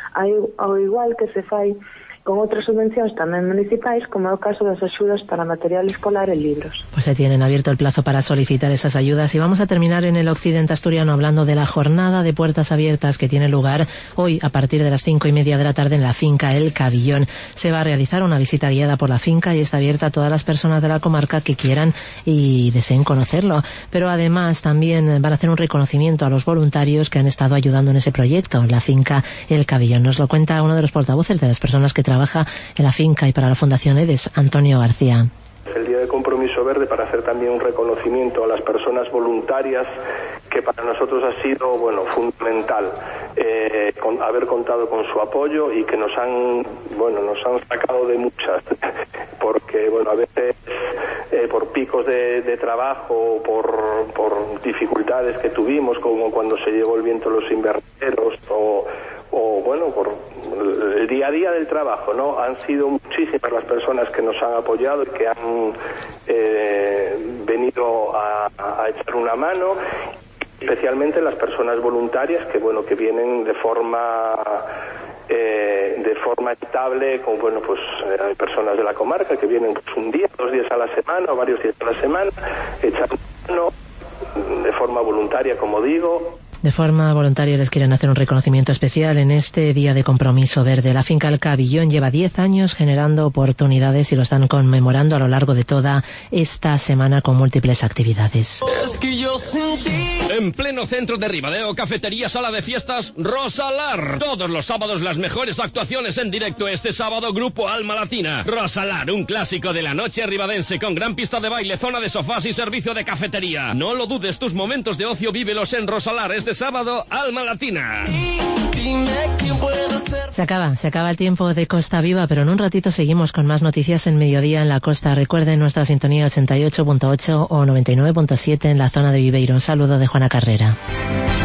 ao igual que se fai con otras subvenciones también municipales, como es el caso de las ayudas para material escolar y libros. Pues se tienen abierto el plazo para solicitar esas ayudas y vamos a terminar en el occidente asturiano hablando de la jornada de puertas abiertas que tiene lugar hoy a partir de las 5:30 de la tarde en la finca El Cabillón. Se va a realizar una visita guiada por la finca y está abierta a todas las personas de la comarca que quieran y deseen conocerlo, pero además también van a hacer un reconocimiento a los voluntarios que han estado ayudando en ese proyecto, la finca El Cabillón. Nos lo cuenta uno de los portavoces de las personas que trabaja en la finca y para la Fundación EDES, Antonio García. El Día de Compromiso Verde para hacer también un reconocimiento a las personas voluntarias que para nosotros ha sido fundamental haber contado con su apoyo y que nos han sacado de muchas porque a veces por picos de trabajo por dificultades que tuvimos como cuando se llevó el viento los invernaderos o por el día a día del trabajo, ¿no? Han sido muchísimas las personas que nos han apoyado y que han venido a echar una mano, especialmente las personas voluntarias que vienen de forma estable, como hay personas de la comarca que vienen un día, 2 días a la semana o varios días a la semana, echando mano de forma voluntaria, como digo. De forma voluntaria les quieren hacer un reconocimiento especial en este Día de Compromiso Verde. La finca El Cabillón lleva 10 años generando oportunidades y lo están conmemorando a lo largo de toda esta semana con múltiples actividades. En pleno centro de Ribadeo, cafetería, sala de fiestas Rosalar. Todos los sábados las mejores actuaciones en directo. Este sábado Grupo Alma Latina. Rosalar, un clásico de la noche ribadense con gran pista de baile, zona de sofás y servicio de cafetería. No lo dudes, tus momentos de ocio vívelos en Rosalar. Este sábado, Alma Latina. Se acaba el tiempo de Costa Viva, pero en un ratito seguimos con más noticias en mediodía en la costa. Recuerden nuestra sintonía 88.8 o 99.7 en la zona de Viveiro. Un saludo de Juana Carrera.